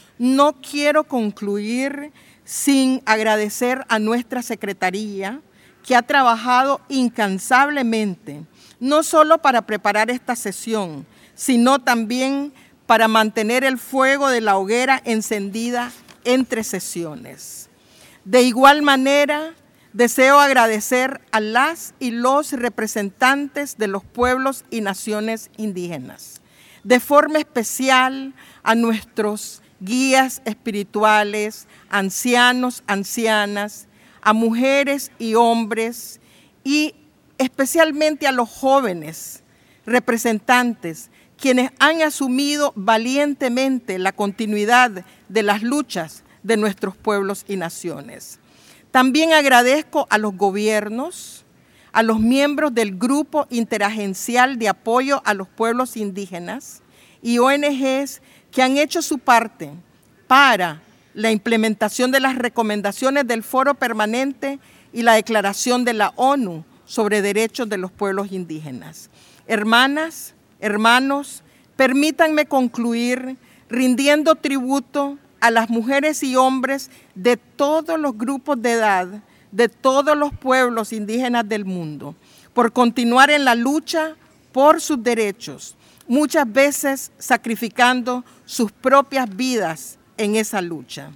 No quiero concluir sin agradecer a nuestra Secretaría, que ha trabajado incansablemente, no solo para preparar esta sesión, sino también para mantener el fuego de la hoguera encendida entre sesiones. De igual manera, deseo agradecer a las y los representantes de los pueblos y naciones indígenas, de forma especial a nuestros guías espirituales, ancianos, ancianas, a mujeres y hombres, y especialmente a los jóvenes representantes, quienes han asumido valientemente la continuidad de las luchas de nuestros pueblos y naciones. También agradezco a los gobiernos, a los miembros del Grupo Interagencial de Apoyo a los Pueblos Indígenas y ONGs que han hecho su parte para la implementación de las recomendaciones del Foro Permanente y la Declaración de la ONU sobre Derechos de los Pueblos Indígenas. Hermanas, hermanos, permítanme concluir rindiendo tributo a las mujeres y hombres de todos los grupos de edad, de todos los pueblos indígenas del mundo, por continuar en la lucha por sus derechos, muchas veces sacrificando sus propias vidas en esa lucha.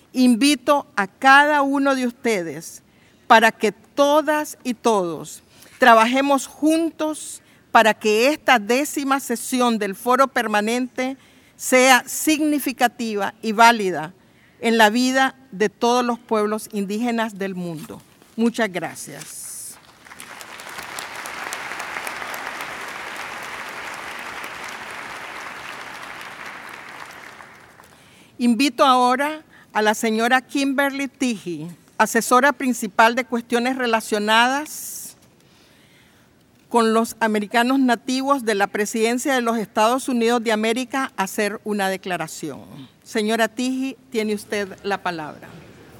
Invito a cada uno de ustedes para que todas y todos trabajemos juntos para que esta 10ª sesión del Foro Permanente sea significativa y válida en la vida de todos los pueblos indígenas del mundo. Muchas gracias. Invito ahora a la señora Kimberly Tiji, asesora principal de cuestiones relacionadas con los americanos nativos de la Presidencia de los Estados Unidos de América, a hacer una declaración. Señora Tiji, tiene usted la palabra.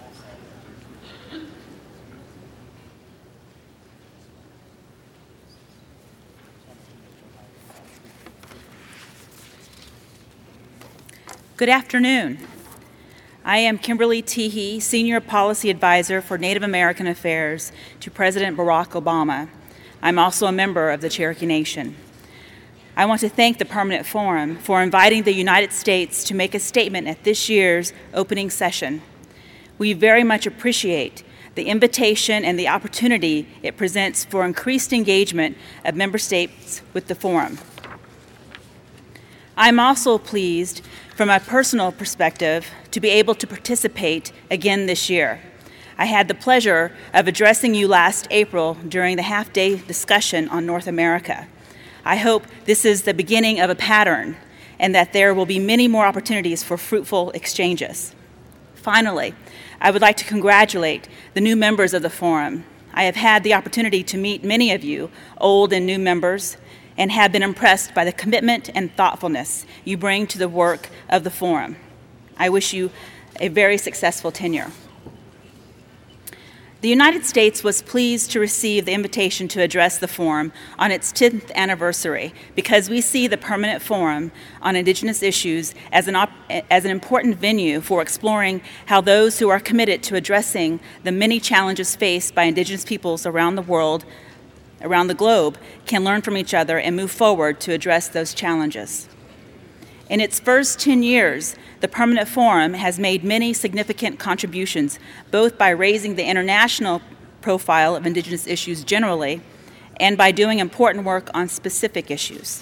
Good afternoon. I am Kimberly Tiji, Senior Policy Advisor for Native American Affairs to President Barack Obama. I'm also a member of the Cherokee Nation. I want to thank the Permanent Forum for inviting the United States to make a statement at this year's opening session. We very much appreciate the invitation and the opportunity it presents for increased engagement of member states with the forum. I'm also pleased, from a personal perspective, to be able to participate again this year. I had the pleasure of addressing you last April during the half-day discussion on North America. I hope this is the beginning of a pattern and that there will be many more opportunities for fruitful exchanges. Finally, I would like to congratulate the new members of the forum. I have had the opportunity to meet many of you, old and new members, and have been impressed by the commitment and thoughtfulness you bring to the work of the forum. I wish you a very successful tenure. The United States was pleased to receive the invitation to address the forum on its 10th anniversary because we see the Permanent Forum on Indigenous Issues as an important venue for exploring how those who are committed to addressing the many challenges faced by Indigenous peoples around the globe can learn from each other and move forward to address those challenges. In its first 10 years, the Permanent Forum has made many significant contributions, both by raising the international profile of Indigenous issues generally and by doing important work on specific issues.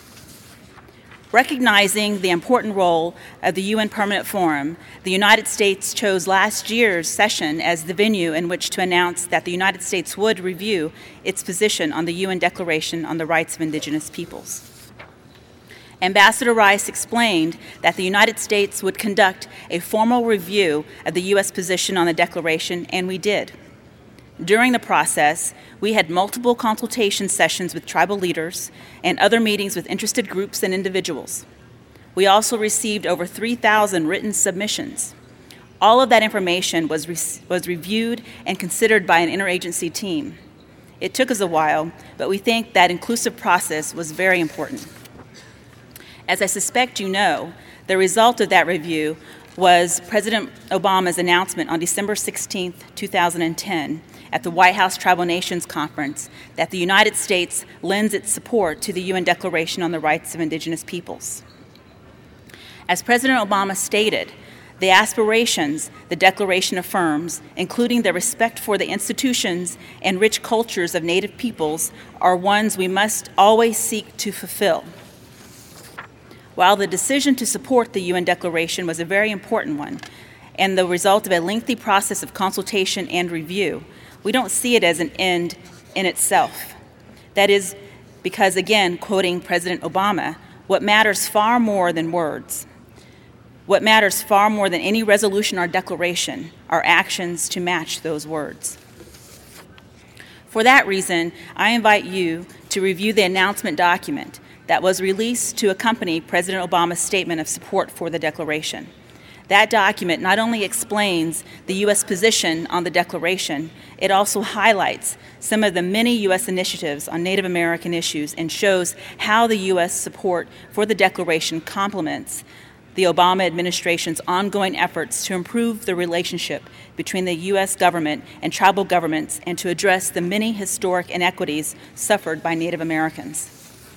Recognizing the important role of the UN Permanent Forum, the United States chose last year's session as the venue in which to announce that the United States would review its position on the UN Declaration on the Rights of Indigenous Peoples. Ambassador Rice explained that the United States would conduct a formal review of the U.S. position on the Declaration, and we did. During the process, we had multiple consultation sessions with tribal leaders and other meetings with interested groups and individuals. We also received over 3,000 written submissions. All of that information was reviewed and considered by an interagency team. It took us a while, but we think that inclusive process was very important. As I suspect you know, the result of that review was President Obama's announcement on December 16, 2010, at the White House Tribal Nations Conference that the United States lends its support to the UN Declaration on the Rights of Indigenous Peoples. As President Obama stated, the aspirations the Declaration affirms, including the respect for the institutions and rich cultures of Native peoples, are ones we must always seek to fulfill. While the decision to support the UN Declaration was a very important one and the result of a lengthy process of consultation and review, we don't see it as an end in itself. That is because, again, quoting President Obama, what matters far more than words, what matters far more than any resolution or declaration, are actions to match those words. For that reason, I invite you to review the announcement document that was released to accompany President Obama's statement of support for the Declaration. That document not only explains the U.S. position on the Declaration, it also highlights some of the many U.S. initiatives on Native American issues and shows how the U.S. support for the Declaration complements the Obama administration's ongoing efforts to improve the relationship between the U.S. government and tribal governments and to address the many historic inequities suffered by Native Americans.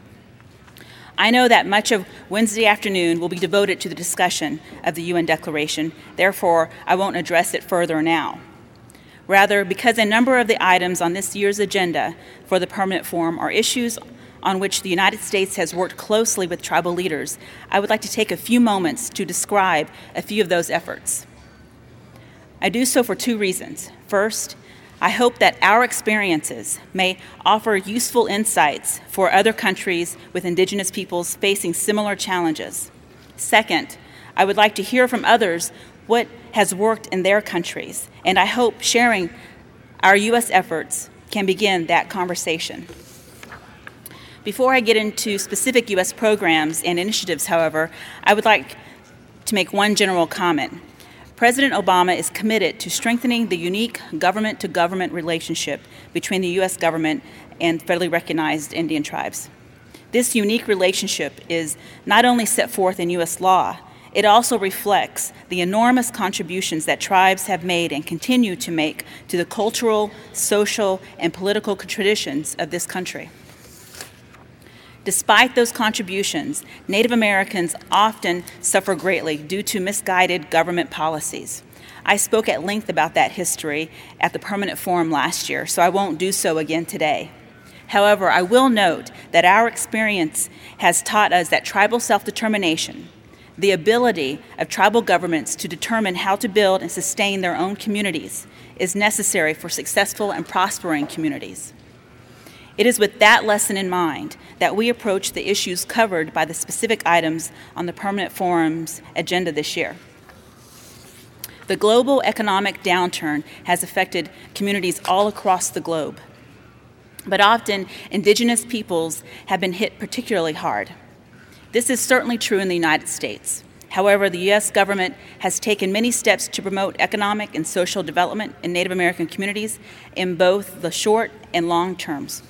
I know that much of Wednesday afternoon will be devoted to the discussion of the UN Declaration, therefore I won't address it further now. Rather, because a number of the items on this year's agenda for the Permanent Forum are issues on which the United States has worked closely with tribal leaders, I would like to take a few moments to describe a few of those efforts. I do so for two reasons. First, I hope that our experiences may offer useful insights for other countries with Indigenous peoples facing similar challenges. Second, I would like to hear from others what has worked in their countries, and I hope sharing our U.S. efforts can begin that conversation. Before I get into specific U.S. programs and initiatives, however, I would like to make one general comment. President Obama is committed to strengthening the unique government-to-government relationship between the U.S. government and federally recognized Indian tribes. This unique relationship is not only set forth in U.S. law, it also reflects the enormous contributions that tribes have made and continue to make to the cultural, social, and political traditions of this country. Despite those contributions, Native Americans often suffer greatly due to misguided government policies. I spoke at length about that history at the Permanent Forum last year, so I won't do so again today. However, I will note that our experience has taught us that tribal self-determination, the ability of tribal governments to determine how to build and sustain their own communities, is necessary for successful and prospering communities. It is with that lesson in mind that we approach the issues covered by the specific items on the Permanent Forum's agenda this year. The global economic downturn has affected communities all across the globe, but often indigenous peoples have been hit particularly hard. This is certainly true in the United States. However, the U.S. government has taken many steps to promote economic and social development in Native American communities in both the short and long terms.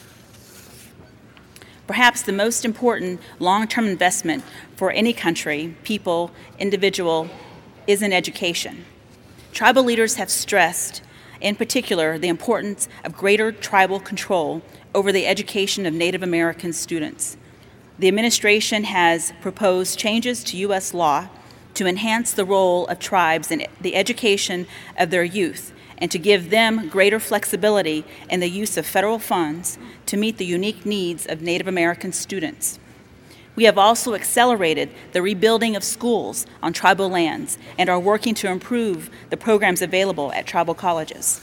Perhaps the most important long-term investment for any country, people, individual, is in education. Tribal leaders have stressed, in particular, the importance of greater tribal control over the education of Native American students. The administration has proposed changes to U.S. law to enhance the role of tribes in the education of their youth and to give them greater flexibility in the use of federal funds to meet the unique needs of Native American students. We have also accelerated the rebuilding of schools on tribal lands and are working to improve the programs available at tribal colleges.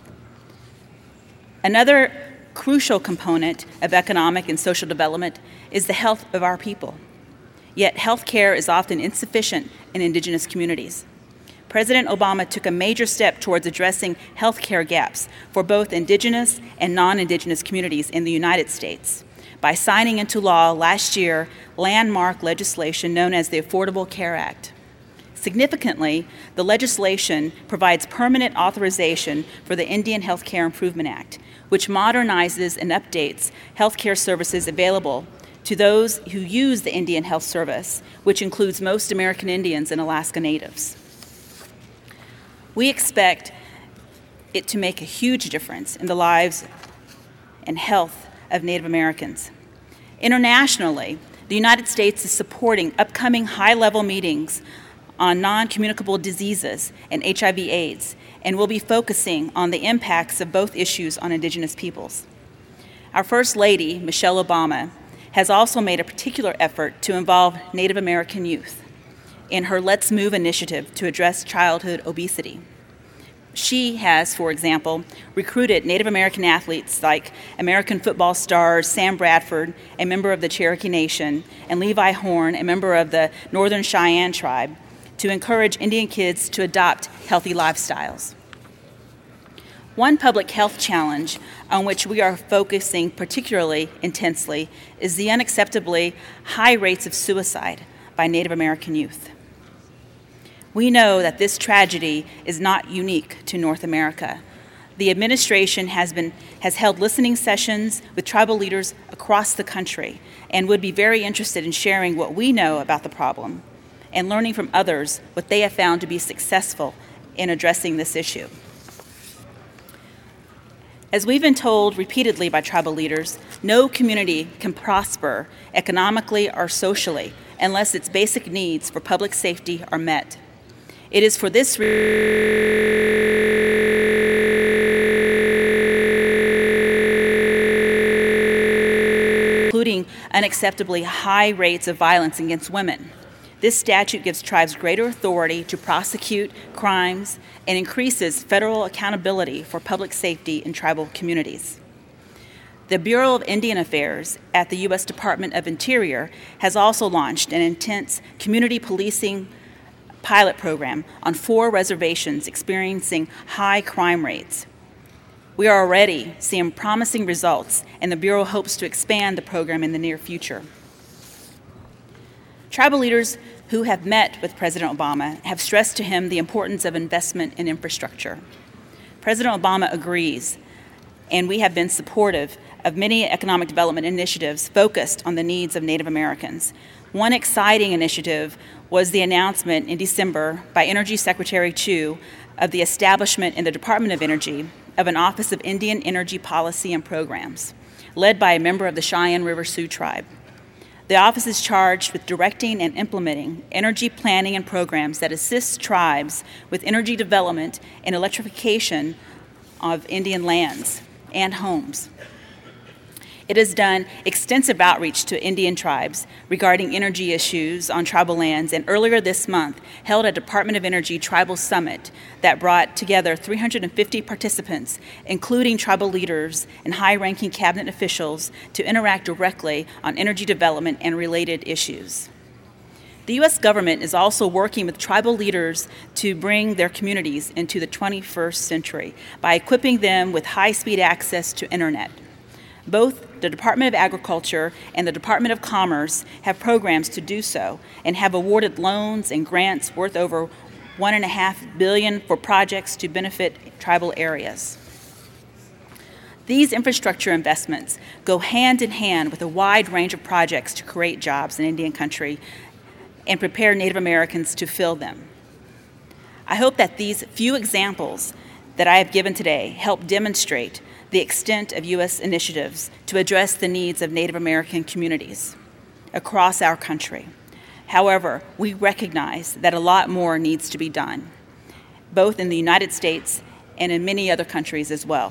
Another crucial component of economic and social development is the health of our people. Yet health care is often insufficient in indigenous communities. President Obama took a major step towards addressing health care gaps for both indigenous and non-indigenous communities in the United States by signing into law last year landmark legislation known as the Affordable Care Act. Significantly, the legislation provides permanent authorization for the Indian Health Care Improvement Act, which modernizes and updates health care services available to those who use the Indian Health Service, which includes most American Indians and Alaska Natives. We expect it to make a huge difference in the lives and health of Native Americans. Internationally, the United States is supporting upcoming high-level meetings on non-communicable diseases and HIV/AIDS, and will be focusing on the impacts of both issues on indigenous peoples. Our First Lady, Michelle Obama, has also made a particular effort to involve Native American youth in her Let's Move initiative to address childhood obesity. She has, for example, recruited Native American athletes like American football stars Sam Bradford, a member of the Cherokee Nation, and Levi Horn, a member of the Northern Cheyenne tribe, to encourage Indian kids to adopt healthy lifestyles. One public health challenge on which we are focusing particularly intensely is the unacceptably high rates of suicide by Native American youth. We know that this tragedy is not unique to North America. The administration has held listening sessions with tribal leaders across the country and would be very interested in sharing what we know about the problem and learning from others what they have found to be successful in addressing this issue. As we've been told repeatedly by tribal leaders, no community can prosper economically or socially unless its basic needs for public safety are met. It is for this including unacceptably high rates of violence against women. This statute gives tribes greater authority to prosecute crimes and increases federal accountability for public safety in tribal communities. The Bureau of Indian Affairs at the U.S. Department of Interior has also launched an intense community policing pilot program on 4 reservations experiencing high crime rates. We are already seeing promising results, and the Bureau hopes to expand the program in the near future. Tribal leaders who have met with President Obama have stressed to him the importance of investment in infrastructure. President Obama agrees, and we have been supportive of many economic development initiatives focused on the needs of Native Americans. One exciting initiative was the announcement in December by Energy Secretary Chu of the establishment in the Department of Energy of an Office of Indian Energy Policy and Programs, led by a member of the Cheyenne River Sioux tribe. The office is charged with directing and implementing energy planning and programs that assist tribes with energy development and electrification of Indian lands and homes. It has done extensive outreach to Indian tribes regarding energy issues on tribal lands, and earlier this month held a Department of Energy Tribal Summit that brought together 350 participants, including tribal leaders and high-ranking cabinet officials, to interact directly on energy development and related issues. The U.S. government is also working with tribal leaders to bring their communities into the 21st century by equipping them with high-speed access to internet. Both the Department of Agriculture and the Department of Commerce have programs to do so and have awarded loans and grants worth over $1.5 billion for projects to benefit tribal areas. These infrastructure investments go hand in hand with a wide range of projects to create jobs in Indian country and prepare Native Americans to fill them. I hope that these few examples that I have given today help demonstrate the extent of U.S. initiatives to address the needs of Native American communities across our country. However, we recognize that a lot more needs to be done, both in the United States and in many other countries as well.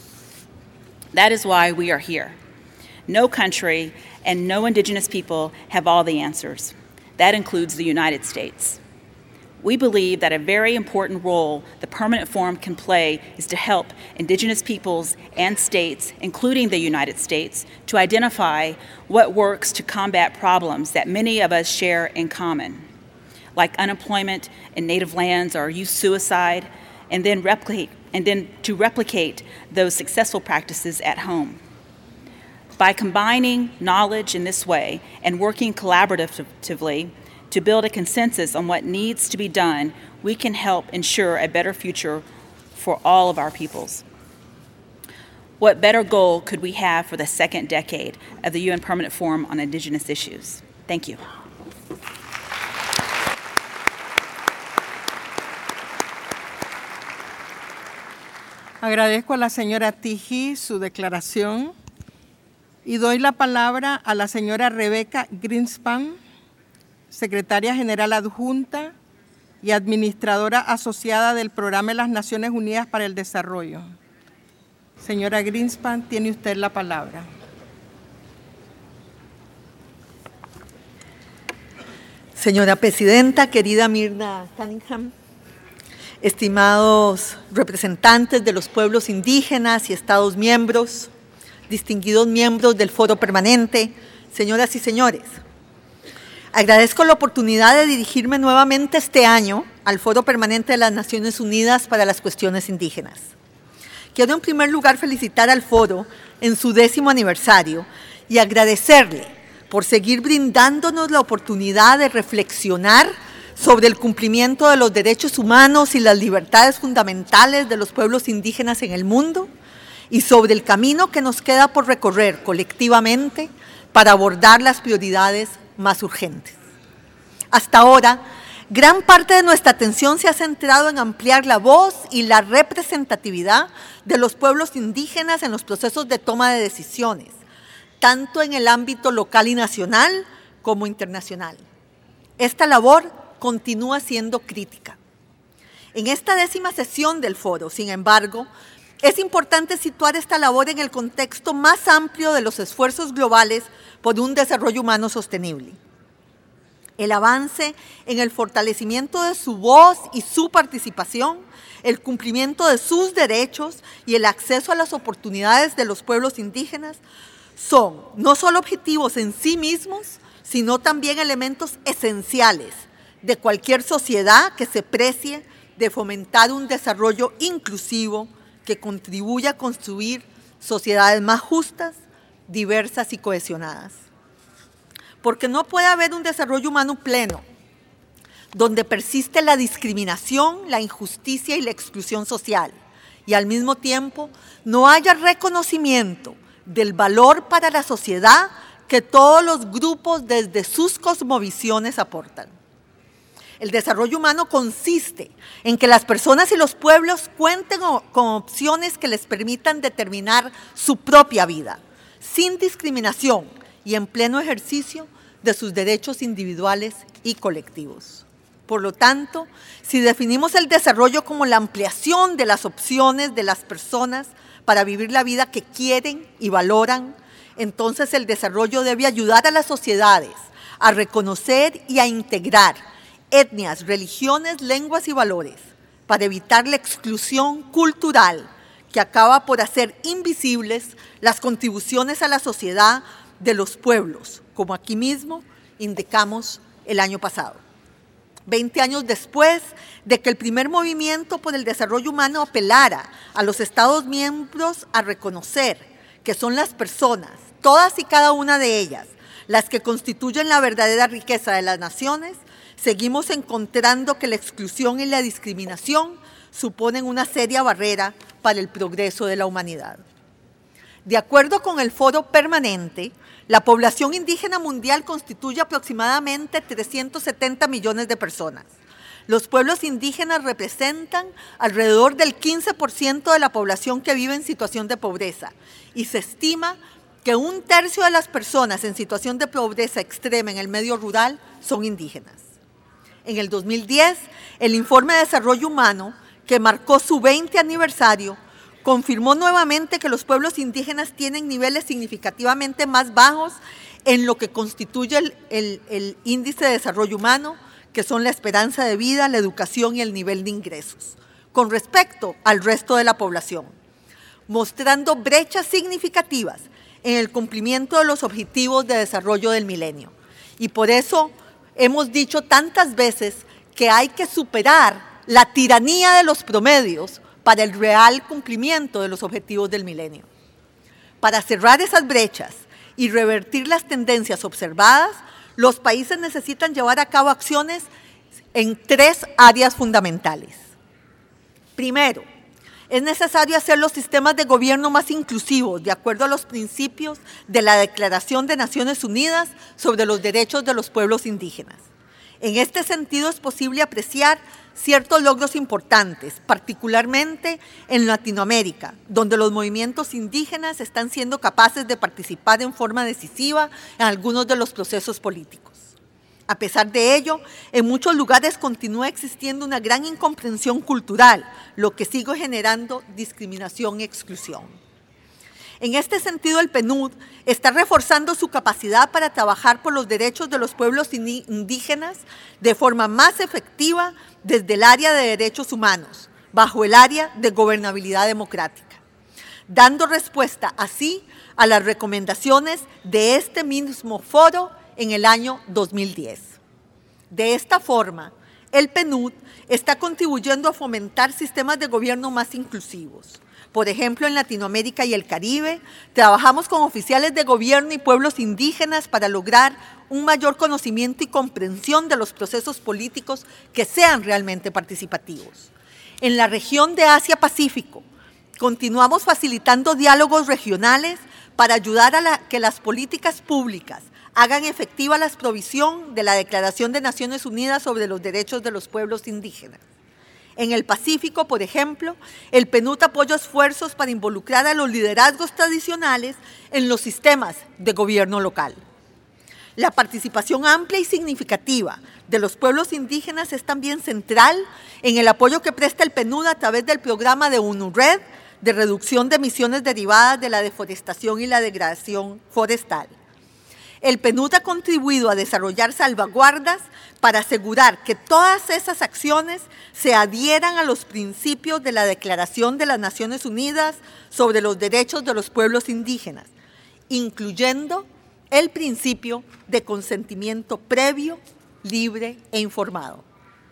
That is why we are here. No country and no Indigenous people have all the answers. That includes the United States. We believe that a very important role the Permanent Forum can play is to help Indigenous peoples and states, including the United States, to identify what works to combat problems that many of us share in common, like unemployment in native lands or youth suicide, and then to replicate those successful practices at home. By combining knowledge in this way and working collaboratively to build a consensus on what needs to be done, we can help ensure a better future for all of our peoples. What better goal could we have for the second decade of the UN Permanent Forum on Indigenous Issues? Thank you. Agradezco a la señora Tiji su declaración y doy la palabra a la señora Rebecca Greenspan, secretaria general adjunta y administradora asociada del Programa de las Naciones Unidas para el Desarrollo. Señora Greenspan, tiene usted la palabra. Señora Presidenta, querida Mirna Cunningham, estimados representantes de los pueblos indígenas y estados miembros, distinguidos miembros del Foro Permanente, señoras y señores, agradezco la oportunidad de dirigirme nuevamente este año al Foro Permanente de las Naciones Unidas para las Cuestiones Indígenas. Quiero en primer lugar felicitar al Foro en su 10º aniversario y agradecerle por seguir brindándonos la oportunidad de reflexionar sobre el cumplimiento de los derechos humanos y las libertades fundamentales de los pueblos indígenas en el mundo y sobre el camino que nos queda por recorrer colectivamente para abordar las prioridades más urgentes. Hasta ahora, gran parte de nuestra atención se ha centrado en ampliar la voz y la representatividad de los pueblos indígenas en los procesos de toma de decisiones, tanto en el ámbito local y nacional como internacional. Esta labor continúa siendo crítica. En esta 10ª sesión del foro, sin embargo, es importante situar esta labor en el contexto más amplio de los esfuerzos globales por un desarrollo humano sostenible. El avance en el fortalecimiento de su voz y su participación, el cumplimiento de sus derechos y el acceso a las oportunidades de los pueblos indígenas son no solo objetivos en sí mismos, sino también elementos esenciales de cualquier sociedad que se precie de fomentar un desarrollo inclusivo que contribuya a construir sociedades más justas, diversas y cohesionadas. Porque no puede haber un desarrollo humano pleno donde persiste la discriminación, la injusticia y la exclusión social, y al mismo tiempo no haya reconocimiento del valor para la sociedad que todos los grupos desde sus cosmovisiones aportan. El desarrollo humano consiste en que las personas y los pueblos cuenten con opciones que les permitan determinar su propia vida, sin discriminación y en pleno ejercicio de sus derechos individuales y colectivos. Por lo tanto, si definimos el desarrollo como la ampliación de las opciones de las personas para vivir la vida que quieren y valoran, entonces el desarrollo debe ayudar a las sociedades a reconocer y a integrar etnias, religiones, lenguas y valores para evitar la exclusión cultural que acaba por hacer invisibles las contribuciones a la sociedad de los pueblos, como aquí mismo indicamos el año pasado. 20 años después de que el primer movimiento por el desarrollo humano apelara a los Estados miembros a reconocer que son las personas, todas y cada una de ellas, las que constituyen la verdadera riqueza de las naciones, seguimos encontrando que la exclusión y la discriminación suponen una seria barrera para el progreso de la humanidad. De acuerdo con el Foro Permanente, la población indígena mundial constituye aproximadamente 370 millones de personas. Los pueblos indígenas representan alrededor del 15% de la población que vive en situación de pobreza y se estima que 1/3 de las personas en situación de pobreza extrema en el medio rural son indígenas. En el 2010, el Informe de Desarrollo Humano, que marcó su 20 aniversario, confirmó nuevamente que los pueblos indígenas tienen niveles significativamente más bajos en lo que constituye el índice de desarrollo humano, que son la esperanza de vida, la educación y el nivel de ingresos, con respecto al resto de la población, mostrando brechas significativas en el cumplimiento de los objetivos de desarrollo del milenio. Y por eso hemos dicho tantas veces que hay que superar la tiranía de los promedios para el real cumplimiento de los objetivos del milenio. Para cerrar esas brechas y revertir las tendencias observadas, los países necesitan llevar a cabo acciones en 3 áreas fundamentales. Primero, es necesario hacer los sistemas de gobierno más inclusivos, de acuerdo a los principios de la Declaración de Naciones Unidas sobre los Derechos de los Pueblos Indígenas. En este sentido es posible apreciar ciertos logros importantes, particularmente en Latinoamérica, donde los movimientos indígenas están siendo capaces de participar en forma decisiva en algunos de los procesos políticos. A pesar de ello, en muchos lugares continúa existiendo una gran incomprensión cultural, lo que sigue generando discriminación y exclusión. En este sentido, el PNUD está reforzando su capacidad para trabajar por los derechos de los pueblos indígenas de forma más efectiva desde el área de derechos humanos, bajo el área de gobernabilidad democrática, dando respuesta así a las recomendaciones de este mismo foro en el año 2010. De esta forma, el PNUD está contribuyendo a fomentar sistemas de gobierno más inclusivos. Por ejemplo, en Latinoamérica y el Caribe, trabajamos con oficiales de gobierno y pueblos indígenas para lograr un mayor conocimiento y comprensión de los procesos políticos que sean realmente participativos. En la región de Asia-Pacífico, continuamos facilitando diálogos regionales para ayudar a que las políticas públicas hagan efectiva la provisión de la Declaración de Naciones Unidas sobre los Derechos de los Pueblos Indígenas. En el Pacífico, por ejemplo, el PNUD apoya esfuerzos para involucrar a los liderazgos tradicionales en los sistemas de gobierno local. La participación amplia y significativa de los pueblos indígenas es también central en el apoyo que presta el PNUD a través del programa de UNURED de reducción de emisiones derivadas de la deforestación y la degradación forestal. El PNUD ha contribuido a desarrollar salvaguardas para asegurar que todas esas acciones se adhieran a los principios de la Declaración de las Naciones Unidas sobre los Derechos de los Pueblos Indígenas, incluyendo el principio de consentimiento previo libre e informado.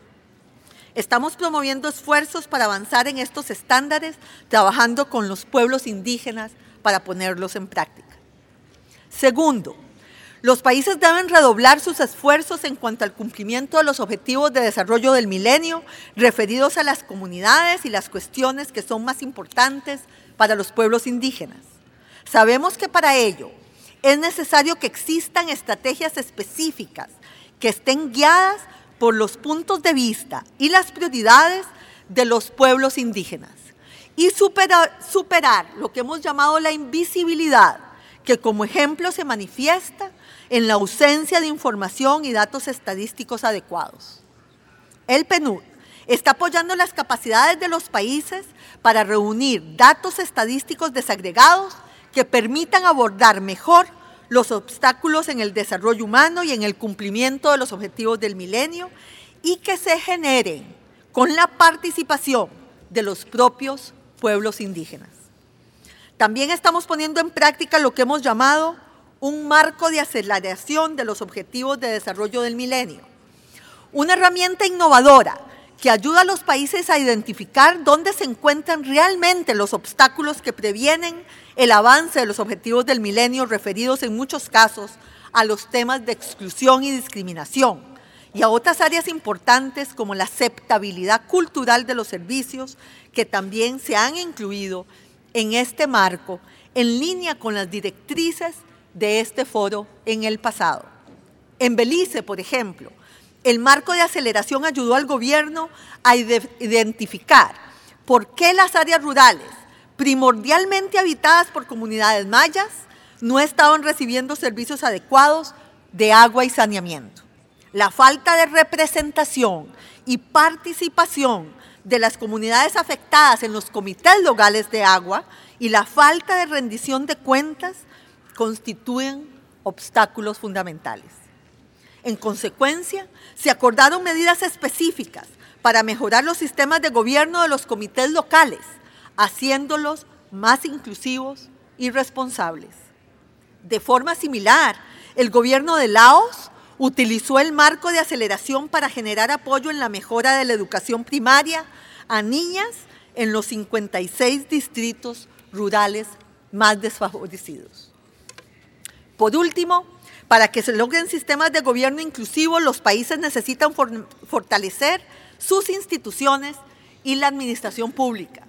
Estamos promoviendo esfuerzos para avanzar en estos estándares, trabajando con los pueblos indígenas para ponerlos en práctica. Segundo, los países deben redoblar sus esfuerzos en cuanto al cumplimiento de los objetivos de desarrollo del milenio referidos a las comunidades y las cuestiones que son más importantes para los pueblos indígenas. Sabemos que para ello es necesario que existan estrategias específicas que estén guiadas por los puntos de vista y las prioridades de los pueblos indígenas y superar lo que hemos llamado la invisibilidad, que como ejemplo se manifiesta en la ausencia de información y datos estadísticos adecuados. El PNUD está apoyando las capacidades de los países para reunir datos estadísticos desagregados que permitan abordar mejor los obstáculos en el desarrollo humano y en el cumplimiento de los objetivos del milenio y que se generen con la participación de los propios pueblos indígenas. También estamos poniendo en práctica lo que hemos llamado un marco de aceleración de los objetivos de desarrollo del milenio, una herramienta innovadora que ayuda a los países a identificar dónde se encuentran realmente los obstáculos que previenen el avance de los objetivos del milenio referidos en muchos casos a los temas de exclusión y discriminación y a otras áreas importantes como la aceptabilidad cultural de los servicios que también se han incluido en este marco en línea con las directrices de este foro en el pasado. En Belice, por ejemplo, el marco de aceleración ayudó al gobierno a identificar por qué las áreas rurales, primordialmente habitadas por comunidades mayas, no estaban recibiendo servicios adecuados de agua y saneamiento. La falta de representación y participación de las comunidades afectadas en los comités locales de agua y la falta de rendición de cuentas constituyen obstáculos fundamentales. En consecuencia, se acordaron medidas específicas para mejorar los sistemas de gobierno de los comités locales, haciéndolos más inclusivos y responsables. De forma similar, el gobierno de Laos utilizó el marco de aceleración para generar apoyo en la mejora de la educación primaria a niñas en los 56 distritos rurales más desfavorecidos. Por último, para que se logren sistemas de gobierno inclusivos, los países necesitan fortalecer sus instituciones y la administración pública.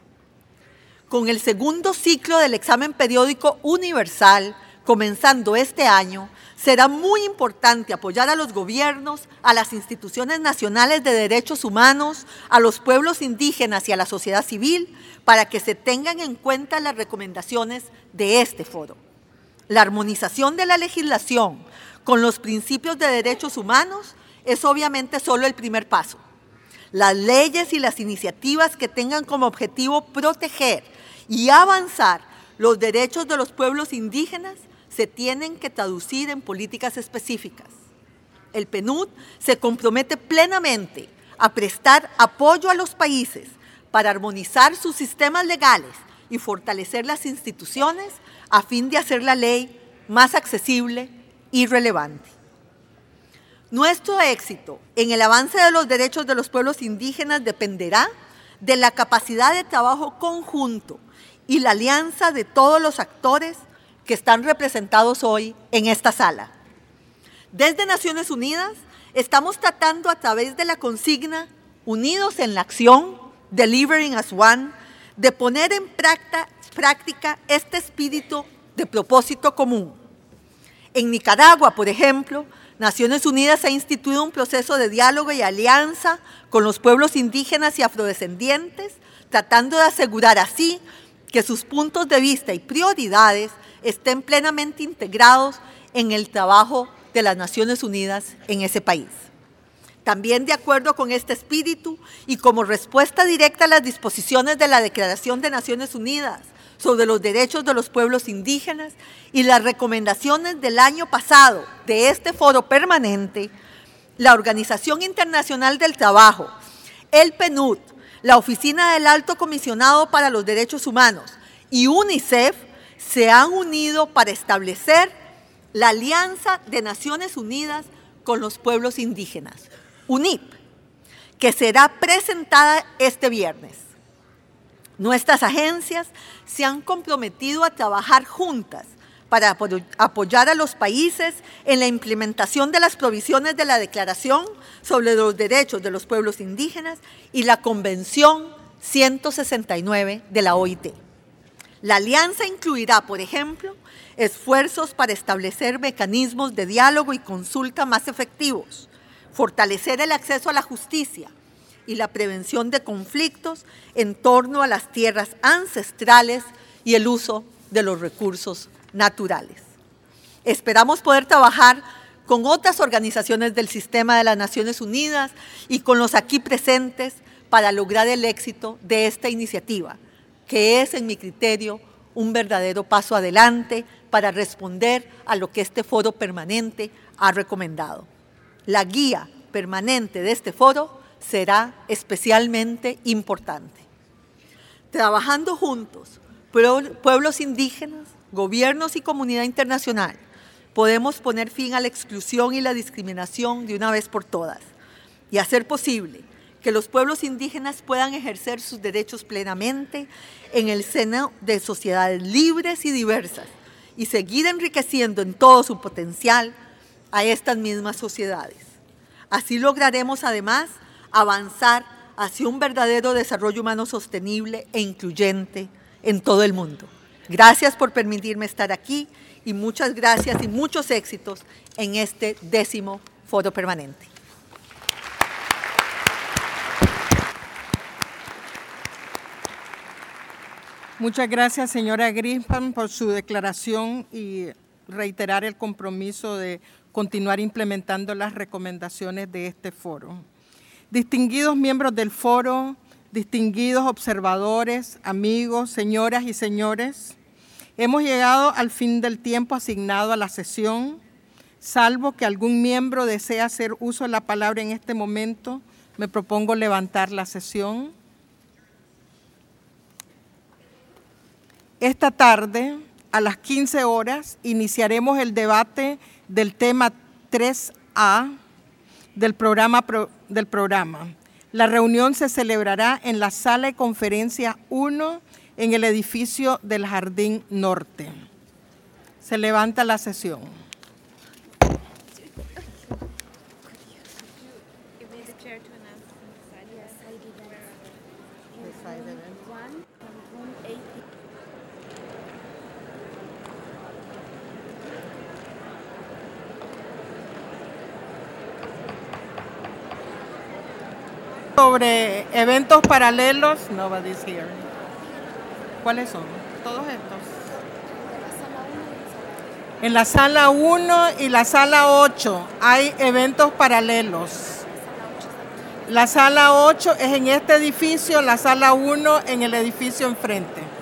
Con el segundo ciclo del examen periódico universal, comenzando este año, será muy importante apoyar a los gobiernos, a las instituciones nacionales de derechos humanos, a los pueblos indígenas y a la sociedad civil para que se tengan en cuenta las recomendaciones de este foro. La armonización de la legislación con los principios de derechos humanos es obviamente solo el primer paso. Las leyes y las iniciativas que tengan como objetivo proteger y avanzar los derechos de los pueblos indígenas se tienen que traducir en políticas específicas. El PNUD se compromete plenamente a prestar apoyo a los países para armonizar sus sistemas legales y fortalecer las instituciones a fin de hacer la ley más accesible y relevante. Nuestro éxito en el avance de los derechos de los pueblos indígenas dependerá de la capacidad de trabajo conjunto y la alianza de todos los actores que están representados hoy en esta sala. Desde Naciones Unidas estamos tratando a través de la consigna Unidos en la Acción, Delivering as One, de poner en práctica este espíritu de propósito común. En Nicaragua, por ejemplo, Naciones Unidas ha instituido un proceso de diálogo y alianza con los pueblos indígenas y afrodescendientes, tratando de asegurar así que sus puntos de vista y prioridades estén plenamente integrados en el trabajo de las Naciones Unidas en ese país. También de acuerdo con este espíritu y como respuesta directa a las disposiciones de la Declaración de Naciones Unidas sobre los derechos de los pueblos indígenas y las recomendaciones del año pasado de este foro permanente, la Organización Internacional del Trabajo, el PNUD, la Oficina del Alto Comisionado para los Derechos Humanos y UNICEF se han unido para establecer la Alianza de Naciones Unidas con los pueblos indígenas, UNIP, que será presentada este viernes. Nuestras agencias se han comprometido a trabajar juntas para apoyar a los países en la implementación de las provisiones de la Declaración sobre los Derechos de los Pueblos Indígenas y la Convención 169 de la OIT. La alianza incluirá, por ejemplo, esfuerzos para establecer mecanismos de diálogo y consulta más efectivos, fortalecer el acceso a la justicia y la prevención de conflictos en torno a las tierras ancestrales y el uso de los recursos naturales. Esperamos poder trabajar con otras organizaciones del sistema de las Naciones Unidas y con los aquí presentes para lograr el éxito de esta iniciativa, que es, en mi criterio, un verdadero paso adelante para responder a lo que este foro permanente ha recomendado. La guía permanente de este foro será especialmente importante. Trabajando juntos, pueblos indígenas, gobiernos y comunidad internacional, podemos poner fin a la exclusión y la discriminación de una vez por todas y hacer posible que los pueblos indígenas puedan ejercer sus derechos plenamente en el seno de sociedades libres y diversas y seguir enriqueciendo en todo su potencial a estas mismas sociedades. Así lograremos además avanzar hacia un verdadero desarrollo humano sostenible e incluyente en todo el mundo. Gracias por permitirme estar aquí y muchas gracias y muchos éxitos en este 10º Foro Permanente. Muchas gracias, señora Grispan, por su declaración y reiterar el compromiso de continuar implementando las recomendaciones de este foro. Distinguidos miembros del foro, distinguidos observadores, amigos, señoras y señores, hemos llegado al fin del tiempo asignado a la sesión. Salvo que algún miembro desee hacer uso de la palabra en este momento, me propongo levantar la sesión. Esta tarde, a las 15 horas, iniciaremos el debate del tema 3A del programa. La reunión se celebrará en la sala de conferencia 1 en el edificio del Jardín Norte. Se levanta la sesión. Sobre eventos paralelos, nobody's here. ¿Cuáles son? Todos estos. En la sala 1 y la sala 8 hay eventos paralelos. La sala 8 es en este edificio, la sala 1 en el edificio enfrente.